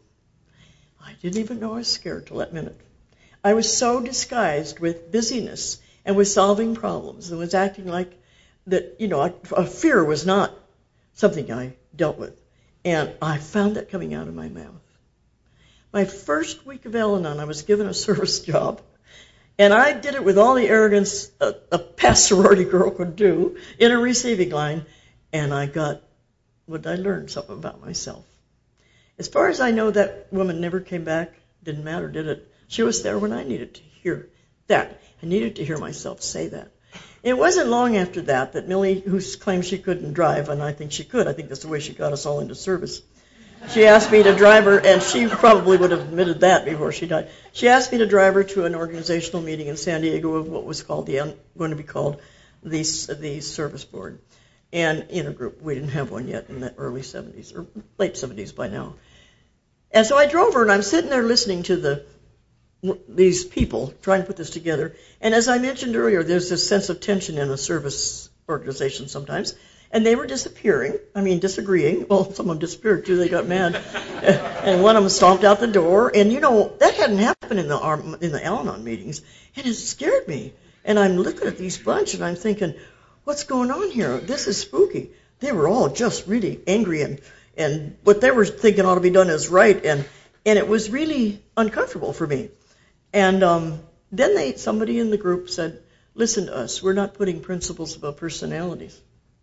I didn't even know I was scared till that minute. I was so disguised with busyness and with solving problems and was acting like that, you know, a, a fear was not something I dealt with. And I found that coming out of my mouth. My first week of Al-Anon, I was given a service job. And I did it with all the arrogance a, a past sorority girl could do in a receiving line. And I got, what I learned something about myself. As far as I know, that woman never came back. Didn't matter, did it? She was there when I needed to hear that. I needed to hear myself say that. It wasn't long after that that Millie, who claimed she couldn't drive, and I think she could, I think that's the way she got us all into service, she asked me to drive her, and she probably would have admitted that before she died. She asked me to drive her to an organizational meeting in San Diego of what was called the going to be called the the service board, and intergroup. We didn't have one yet in the early seventies or late seventies by now. And so I drove her, and I'm sitting there listening to the these people trying to put this together. And as I mentioned earlier, there's this sense of tension in a service organization sometimes. And they were disappearing, I mean disagreeing. Well, some of them disappeared too, they got mad. And one of them stomped out the door. And you know, that hadn't happened in the in the Al-Anon meetings. And it scared me. And I'm looking at these bunch and I'm thinking, what's going on here? This is spooky. They were all just really angry, and, and what they were thinking ought to be done is right. And, and it was really uncomfortable for me. And um, then they somebody in the group said, listen to us, we're not putting principles above personalities.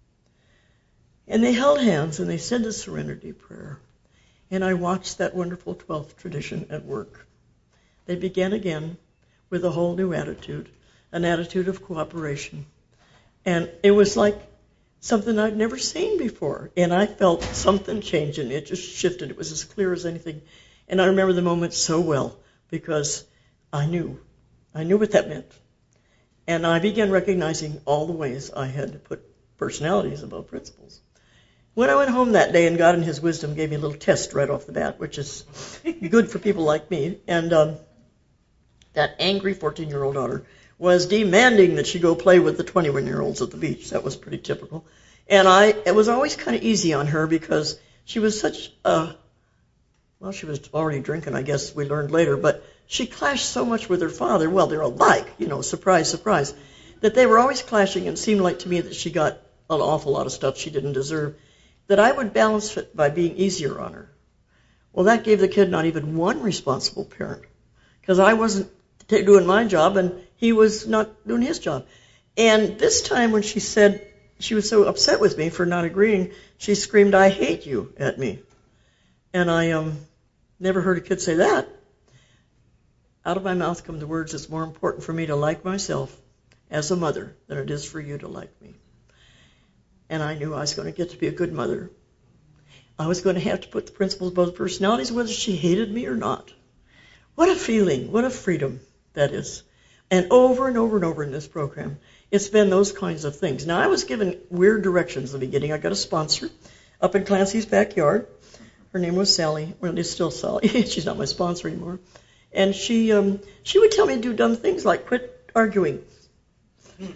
And they held hands and they said the serenity prayer. And I watched that wonderful twelfth tradition at work. They began again with a whole new attitude, an attitude of cooperation. And it was like something I'd never seen before. And I felt something changing. It just shifted. It was as clear as anything. And I remember the moment so well because I knew. I knew what that meant. And I began recognizing all the ways I had put personalities above principles. When I went home that day, and God in His wisdom gave me a little test right off the bat, which is good for people like me, and um, that angry fourteen-year-old daughter was demanding that she go play with the twenty-one-year-olds at the beach. That was pretty typical. And I, it was always kind of easy on her because she was such a, well, she was already drinking, I guess we learned later, but she clashed so much with her father. Well, they're alike, you know, surprise, surprise, that they were always clashing, and it seemed like to me that she got an awful lot of stuff she didn't deserve, that I would balance it by being easier on her. Well, that gave the kid not even one responsible parent, because I wasn't t- doing my job, and he was not doing his job. And this time when she said she was so upset with me for not agreeing, she screamed, I hate you, at me. And I um, never heard a kid say that. Out of my mouth come the words, it's more important for me to like myself as a mother than it is for you to like me. And I knew I was going to get to be a good mother. I was going to have to put the principles above the personalities, whether she hated me or not. What a feeling, what a freedom that is. And over and over and over in this program, it's been those kinds of things. Now, I was given weird directions in the beginning. I got a sponsor up in Clancy's backyard. Her name was Sally. Well, it's still Sally. She's not my sponsor anymore. And she um, she would tell me to do dumb things like quit arguing. And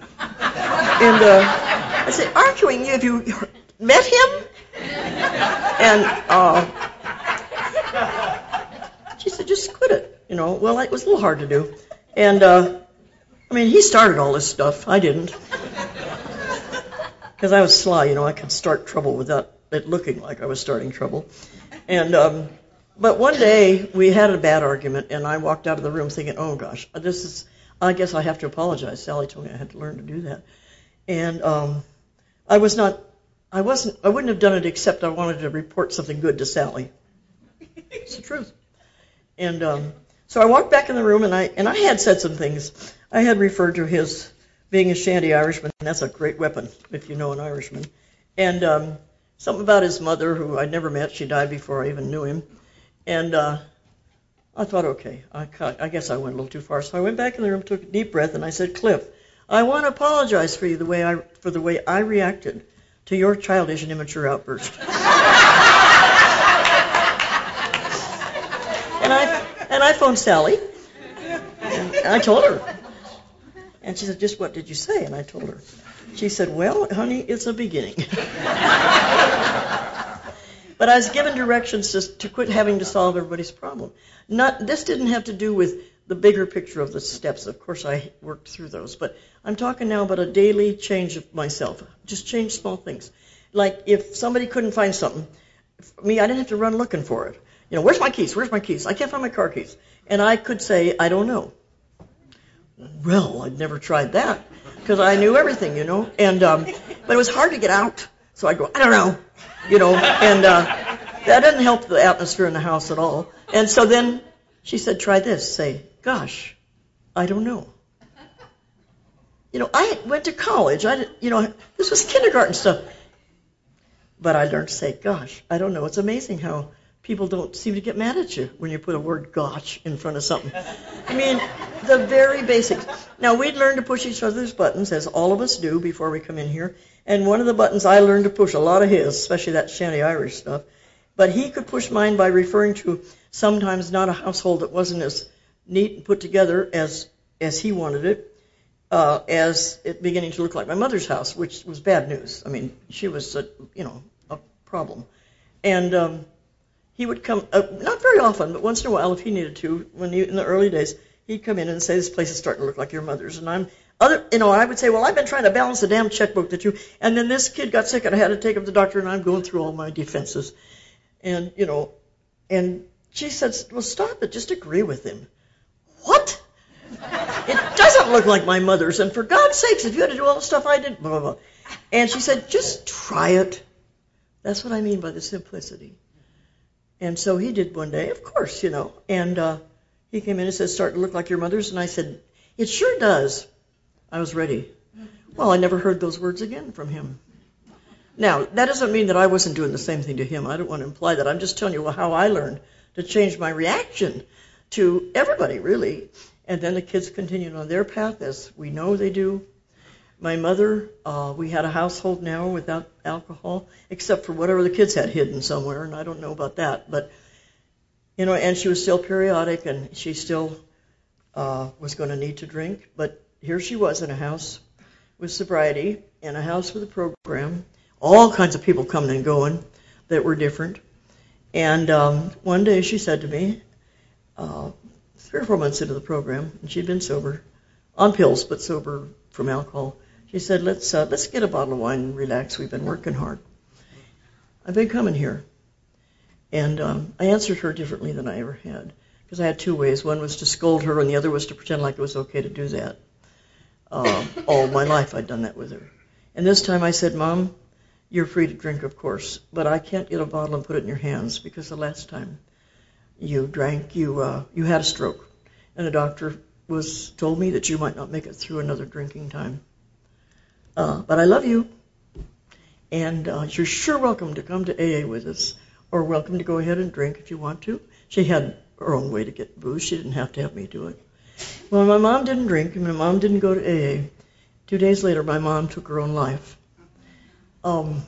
uh, I said, arguing? Have you met him? And uh, she said, just quit it. You know, well, it was a little hard to do. And, uh, I mean, he started all this stuff. I didn't. Because I was sly, you know, I could start trouble without it looking like I was starting trouble. And, um, but one day we had a bad argument, and I walked out of the room thinking, oh, gosh, this is, I guess I have to apologize. Sally told me I had to learn to do that. And um, I was not, I wasn't, I wouldn't have done it except I wanted to report something good to Sally. It's the truth. And um, so I walked back in the room, and I and I had said some things. I had referred to his being a shanty Irishman, and that's a great weapon if you know an Irishman. And um, something about his mother, who I'd never met. She died before I even knew him. And uh, I thought, okay, I, I guess I went a little too far. So I went back in the room, took a deep breath, and I said, Cliff, I want to apologize for you the way I for the way I reacted to your childish and immature outburst. and I and I phoned Sally, and I told her. And she said, just what did you say? And I told her. She said, well, honey, it's a beginning. But I was given directions to, to quit having to solve everybody's problem. Not This didn't have to do with the bigger picture of the steps. Of course, I worked through those. But I'm talking now about a daily change of myself. Just change small things. Like if somebody couldn't find something, for me, I didn't have to run looking for it. You know, where's my keys? Where's my keys? I can't find my car keys. And I could say, I don't know. Well, I'd never tried that because I knew everything, you know. And um, but it was hard to get out. So I'd go, I don't know, you know. And uh, that didn't help the atmosphere in the house at all. And so then she said, try this. Say, gosh, I don't know. You know, I went to college. I, you know, this was kindergarten stuff. But I learned to say, gosh, I don't know. It's amazing how people don't seem to get mad at you when you put a word gosh in front of something. I mean, the very basics. Now, we'd learn to push each other's buttons, as all of us do before we come in here. And one of the buttons I learned to push, a lot of his, especially that Shanty Irish stuff, but he could push mine by referring to sometimes not a household that wasn't as neat and put together as as he wanted it, uh, as it beginning to look like my mother's house, which was bad news. I mean, she was, a, you know, a problem. And um, he would come, uh, not very often, but once in a while, if he needed to, when he, in the early days, he'd come in and say, this place is starting to look like your mother's. And I'm, other, you know, I would say, well, I've been trying to balance the damn checkbook that you, and then this kid got sick and I had to take him to the doctor, and I'm going through all my defenses. And, you know, and she said, well, stop it, just agree with him. What? It doesn't look like my mother's, and for God's sakes, if you had to do all the stuff I did, blah, blah, blah. And she said, just try it. That's what I mean by the simplicity. And so he did one day, of course, you know, and uh, he came in and said, start to look like your mother's, and I said, it sure does. I was ready. Well, I never heard those words again from him. Now, that doesn't mean that I wasn't doing the same thing to him. I don't want to imply that. I'm just telling you how I learned to change my reaction to everybody, really. And then the kids continued on their path, as we know they do. My mother, uh, we had a household now without alcohol, except for whatever the kids had hidden somewhere, and I don't know about that. But, you know, and she was still periodic, and she still uh, was going to need to drink. But here she was in a house with sobriety, in a house with a program, all kinds of people coming and going that were different. And um, one day she said to me, uh, three or four months into the program, and she'd been sober, on pills, but sober from alcohol, she said, let's uh, let's get a bottle of wine and relax. We've been working hard. I've been coming here. And um, I answered her differently than I ever had, because I had two ways. One was to scold her, and the other was to pretend like it was okay to do that. Uh, all my life I'd done that with her. And this time I said, Mom, you're free to drink, of course, but I can't get a bottle and put it in your hands, because the last time you drank, you uh, you had a stroke. And the doctor was told me that you might not make it through another drinking time. Uh, but I love you, and uh, you're sure welcome to come to A A with us, or welcome to go ahead and drink if you want to. She had her own way to get booze. She didn't have to have me do it. Well, my mom didn't drink, and my mom didn't go to A A. Two days later, my mom took her own life. Um,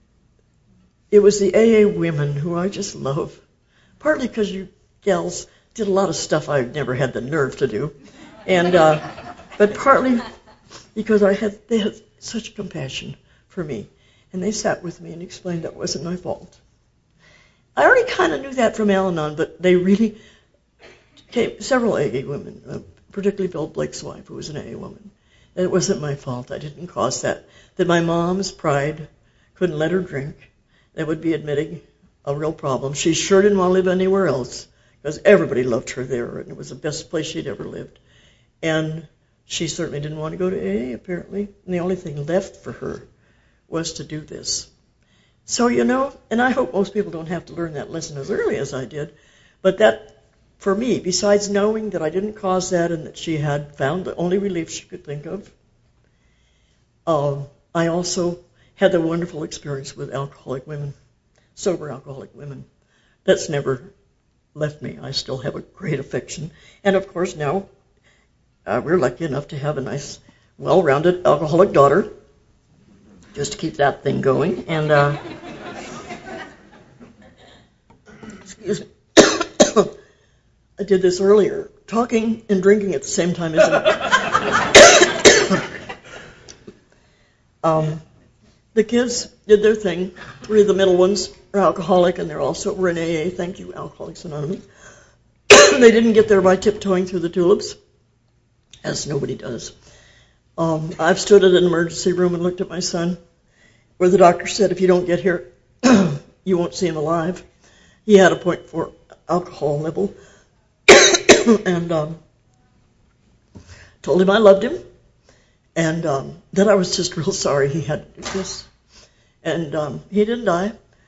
it was the A A women who I just love, partly because you gals did a lot of stuff I never had the nerve to do, and uh, but partly because I had they had such compassion for me, and they sat with me and explained that wasn't my fault. I already kind of knew that from Al-Anon, but they really came, several A A women, uh, particularly Bill Blake's wife, who was an A A woman. And it wasn't my fault. I didn't cause that. That my mom's pride couldn't let her drink. That would be admitting a real problem. She sure didn't want to live anywhere else, because everybody loved her there, and it was the best place she'd ever lived. And she certainly didn't want to go to A A, apparently, and the only thing left for her was to do this. So, you know, and I hope most people don't have to learn that lesson as early as I did, but that, for me, besides knowing that I didn't cause that and that she had found the only relief she could think of, uh, I also had the wonderful experience with alcoholic women, sober alcoholic women. That's never left me. I still have a great affection. And, of course, now uh, we're lucky enough to have a nice, well-rounded alcoholic daughter, just to keep that thing going. And, uh, excuse me, I did this earlier. Talking and drinking at the same time, isn't it? um, the kids did their thing. Three of the middle ones are alcoholic, and they're also were in A A. Thank you, Alcoholics Anonymous. They didn't get there by tiptoeing through the tulips, as nobody does. Um, I've stood at an emergency room and looked at my son, where the doctor said, if you don't get here, you won't see him alive. He had a point four alcohol level, and um, told him I loved him, and um, that I was just real sorry he had to do this. And um, he didn't die,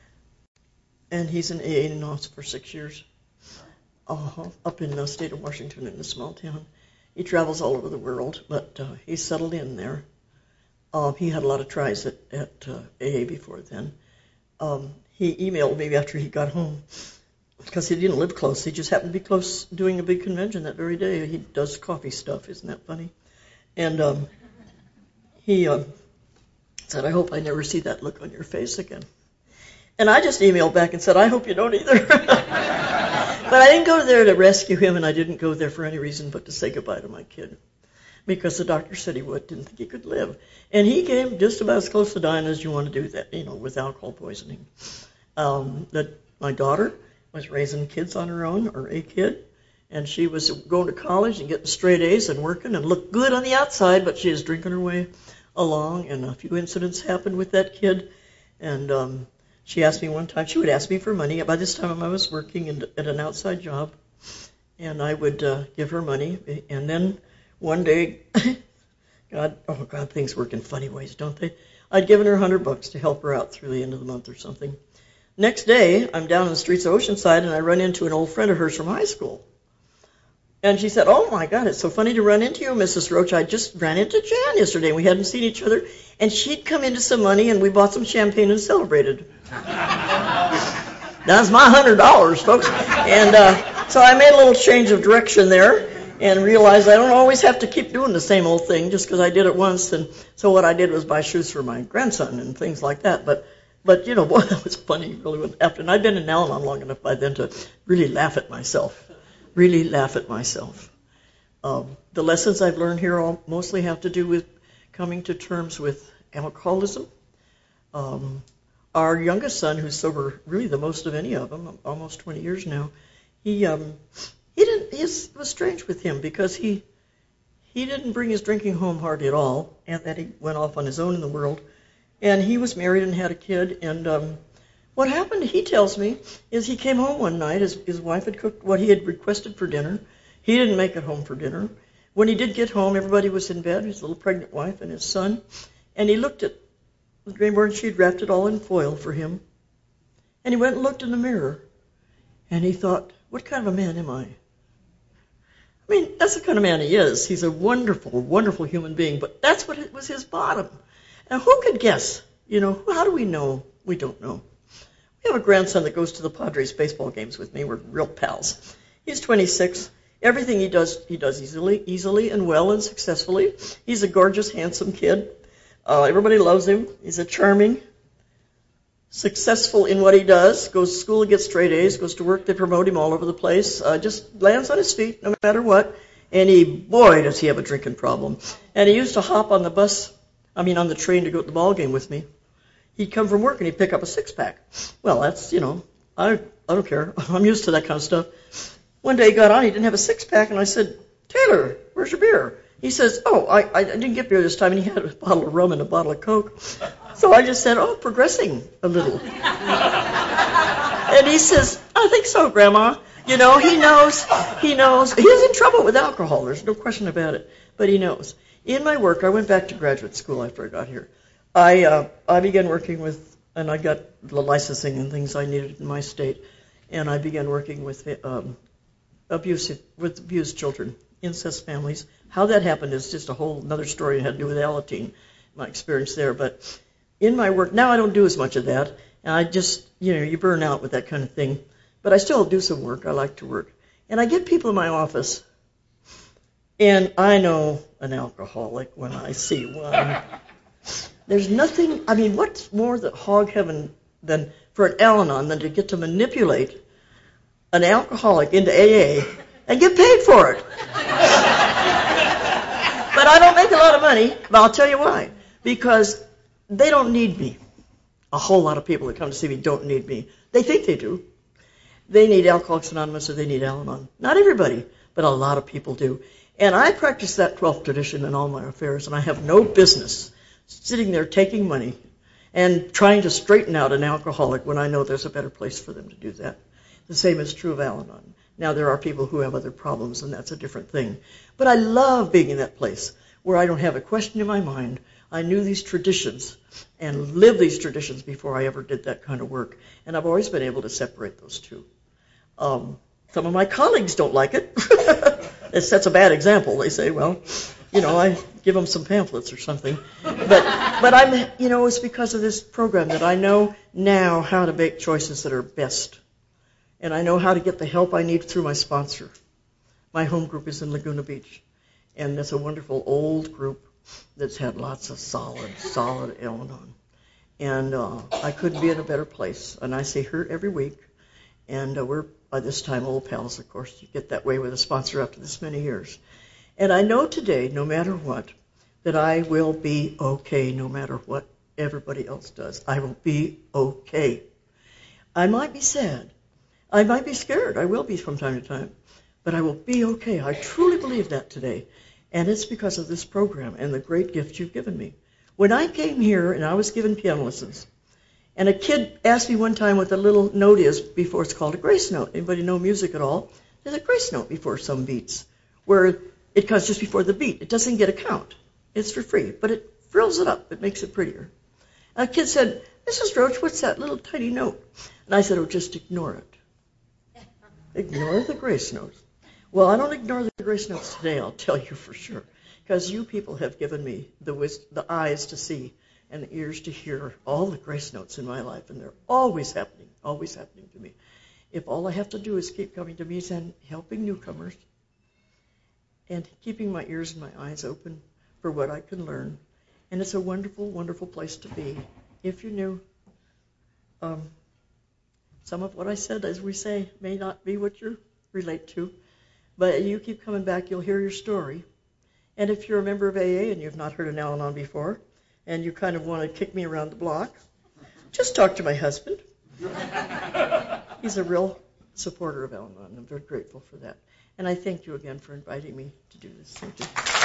and he's in A A now for six years, uh, up in the state of Washington in a small town. He travels all over the world, but uh, he's settled in there. Uh, he had a lot of tries at, at uh, A A before then. Um, he emailed me after he got home, because he didn't live close. He just happened to be close doing a big convention that very day. He does coffee stuff. Isn't that funny? And um, he uh, said, I hope I never see that look on your face again. And I just emailed back and said, I hope you don't either. But I didn't go there to rescue him, and I didn't go there for any reason but to say goodbye to my kid, because the doctor said he would, didn't think he could live. And he came just about as close to dying as you want to do that, you know, with alcohol poisoning. Um, that my daughter was raising kids on her own, or a kid, and she was going to college and getting straight A's and working and looked good on the outside, but she was drinking her way along, and a few incidents happened with that kid. And um, she asked me one time, she would ask me for money. By this time I was working in, at an outside job, and I would uh, give her money. And then one day, God, oh God, things work in funny ways, don't they? I'd given her a hundred bucks to help her out through the end of the month or something. Next day, I'm down in the streets of Oceanside, and I run into an old friend of hers from high school. And she said, oh, my God, it's so funny to run into you, Missus Roach. I just ran into Jan yesterday. We hadn't seen each other. And she'd come into some money, and we bought some champagne and celebrated. That's my one hundred dollars, folks. And uh, so I made a little change of direction there and realized I don't always have to keep doing the same old thing just because I did it once. And so what I did was buy shoes for my grandson and things like that. But But, you know, boy, that was funny, really. After, and I'd been in Al-Anon long enough by then to really laugh at myself, really laugh at myself. Um, the lessons I've learned here all mostly have to do with coming to terms with alcoholism. Um, our youngest son, who's sober really the most of any of them, almost twenty years now, he um, he didn't. He was, it was strange with him because he he didn't bring his drinking home hardly at all, and that he went off on his own in the world. And he was married and had a kid. And um, what happened, he tells me, is he came home one night. His, his wife had cooked what he had requested for dinner. He didn't make it home for dinner. When he did get home, everybody was in bed, his little pregnant wife and his son. And he looked at the drainboard, and she had wrapped it all in foil for him. And he went and looked in the mirror. And he thought, what kind of a man am I? I mean, that's the kind of man he is. He's a wonderful, wonderful human being. But that's what was his bottom. Now, who could guess? You know, how do we know? We don't know. We have a grandson that goes to the Padres baseball games with me. We're real pals. He's twenty-six. Everything he does, he does easily, easily and well and successfully. He's a gorgeous, handsome kid. Uh, everybody loves him. He's a charming, successful in what he does. Goes to school, gets straight A's. Goes to work. They promote him all over the place. Uh, just lands on his feet no matter what. And he, boy, does he have a drinking problem. And he used to hop on the bus. I mean, on the train to go to the ball game with me. He'd come from work and he'd pick up a six-pack. Well, that's, you know, I I don't care. I'm used to that kind of stuff. One day he got on, he didn't have a six-pack, and I said, Taylor, where's your beer? He says, oh, I, I didn't get beer this time, and he had a bottle of rum and a bottle of Coke. So I just said, oh, progressing a little. And he says, I think so, Grandma. You know, he knows, he knows. He's in trouble with alcohol, there's no question about it, but he knows. In my work, I went back to graduate school after I got here. I uh, I began working with, and I got the licensing and things I needed in my state, and I began working with um, abusive, with abused children, incest families. How that happened is just a whole another story. It had to do with Alateen, my experience there. But in my work, now I don't do as much of that, and I just, you know, you burn out with that kind of thing. but I still do some work. I like to work. And I get people in my office, and I know an alcoholic when I see one. There's nothing, I mean, what's more the hog heaven than for an Al-Anon than to get to manipulate an alcoholic into A A and get paid for it. But I don't make a lot of money, but I'll tell you why. Because they don't need me. A whole lot of people that come to see me don't need me. They think they do. They need Alcoholics Anonymous or they need Al-Anon. Not everybody, but a lot of people do. And I practice that twelfth tradition in all my affairs, and I have no business sitting there taking money and trying to straighten out an alcoholic when I know there's a better place for them to do that. The same is true of Al-Anon. Now, there are people who have other problems, and that's a different thing. But I love being in that place where I don't have a question in my mind. I knew these traditions and lived these traditions before I ever did that kind of work. And I've always been able to separate those two. Um, some of my colleagues don't like it. It sets a bad example. They say, well, you know, I give them some pamphlets or something. But, but I'm, you know, it's because of this program that I know now how to make choices that are best. And I know how to get the help I need through my sponsor. My home group is in Laguna Beach. And it's a wonderful old group that's had lots of solid, solid Al-Anon. And uh, I couldn't be in a better place. And I see her every week. And uh, we're, by this time, old pals, of course. You get that way with a sponsor after this many years. And I know today, no matter what, that I will be okay no matter what everybody else does. I will be okay. I might be sad. I might be scared. I will be from time to time. But I will be okay. I truly believe that today. And it's because of this program and the great gift you've given me. When I came here and I was given piano lessons, and a kid asked me one time what the little note is before it's called a grace note. Anybody know music at all? There's a grace note before some beats, where it comes just before the beat. It doesn't get a count. It's for free, but it frills it up. It makes it prettier. And a kid said, Missus Roach, what's that little tiny note? And I said, oh, just ignore it. Ignore the grace notes. Well, I don't ignore the grace notes today, I'll tell you for sure, because you people have given me the wis- the eyes to see and the ears to hear all the grace notes in my life, and they're always happening, always happening to me. If all I have to do is keep coming to meetings and helping newcomers and keeping my ears and my eyes open for what I can learn, and it's a wonderful, wonderful place to be. If you knew, um, some of what I said, as we say, may not be what you relate to, but you keep coming back, you'll hear your story. And if you're a member of A A and you've not heard an Al-Anon before, and you kind of want to kick me around the block, just talk to my husband. He's a real supporter of Al-Anon, and I'm very grateful for that. And I thank you again for inviting me to do this. Thank you.